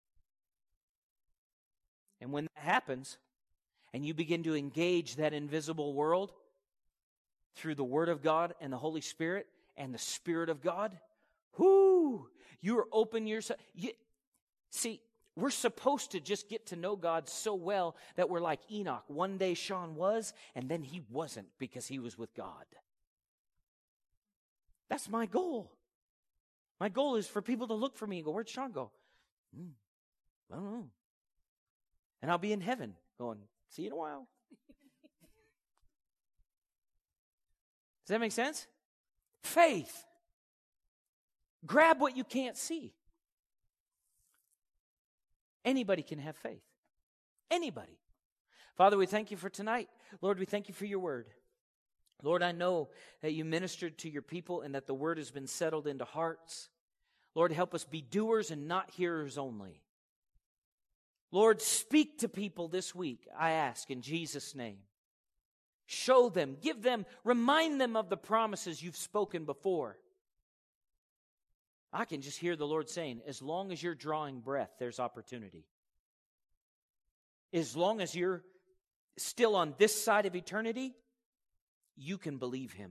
And when that happens, and you begin to engage that invisible world through the Word of God and the Holy Spirit and the Spirit of God, you are open yourself. See, we're supposed to just get to know God so well that we're like Enoch. One day Sean was, and then he wasn't because he was with God. That's my goal. My goal is for people to look for me and go, where'd Sean go? I don't know. And I'll be in heaven going, see you in a while. Does that make sense? Faith. Grab what you can't see. Anybody can have faith. Anybody. Father, we thank you for tonight. Lord, we thank you for your word. Lord, I know that you ministered to your people and that the word has been settled into hearts. Lord, help us be doers and not hearers only. Lord, speak to people this week, I ask in Jesus' name. Show them, give them, remind them of the promises you've spoken before. I can just hear the Lord saying, as long as you're drawing breath, there's opportunity. As long as you're still on this side of eternity, you can believe him.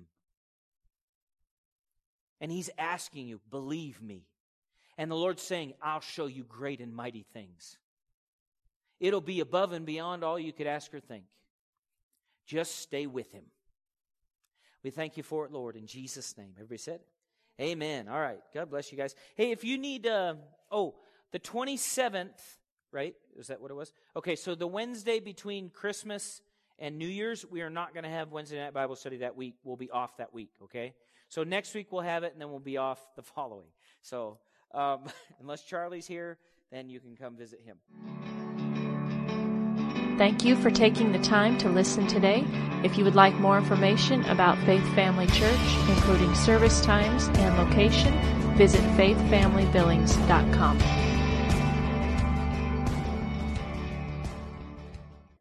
And he's asking you, believe me. And the Lord's saying, I'll show you great and mighty things. It'll be above and beyond all you could ask or think. Just stay with him. We thank you for it, Lord, in Jesus' name. Everybody said, amen. All right. God bless you guys. Hey, if you need, the 27th, right? Is that what it was? Okay, so the Wednesday between Christmas and New Year's, we are not going to have Wednesday night Bible study that week. We'll be off that week, okay? So next week we'll have it, and then we'll be off the following. So unless Charlie's here, then you can come visit him. Thank you for taking the time to listen today. If you would like more information about Faith Family Church, including service times and location, visit faithfamilybillings.com.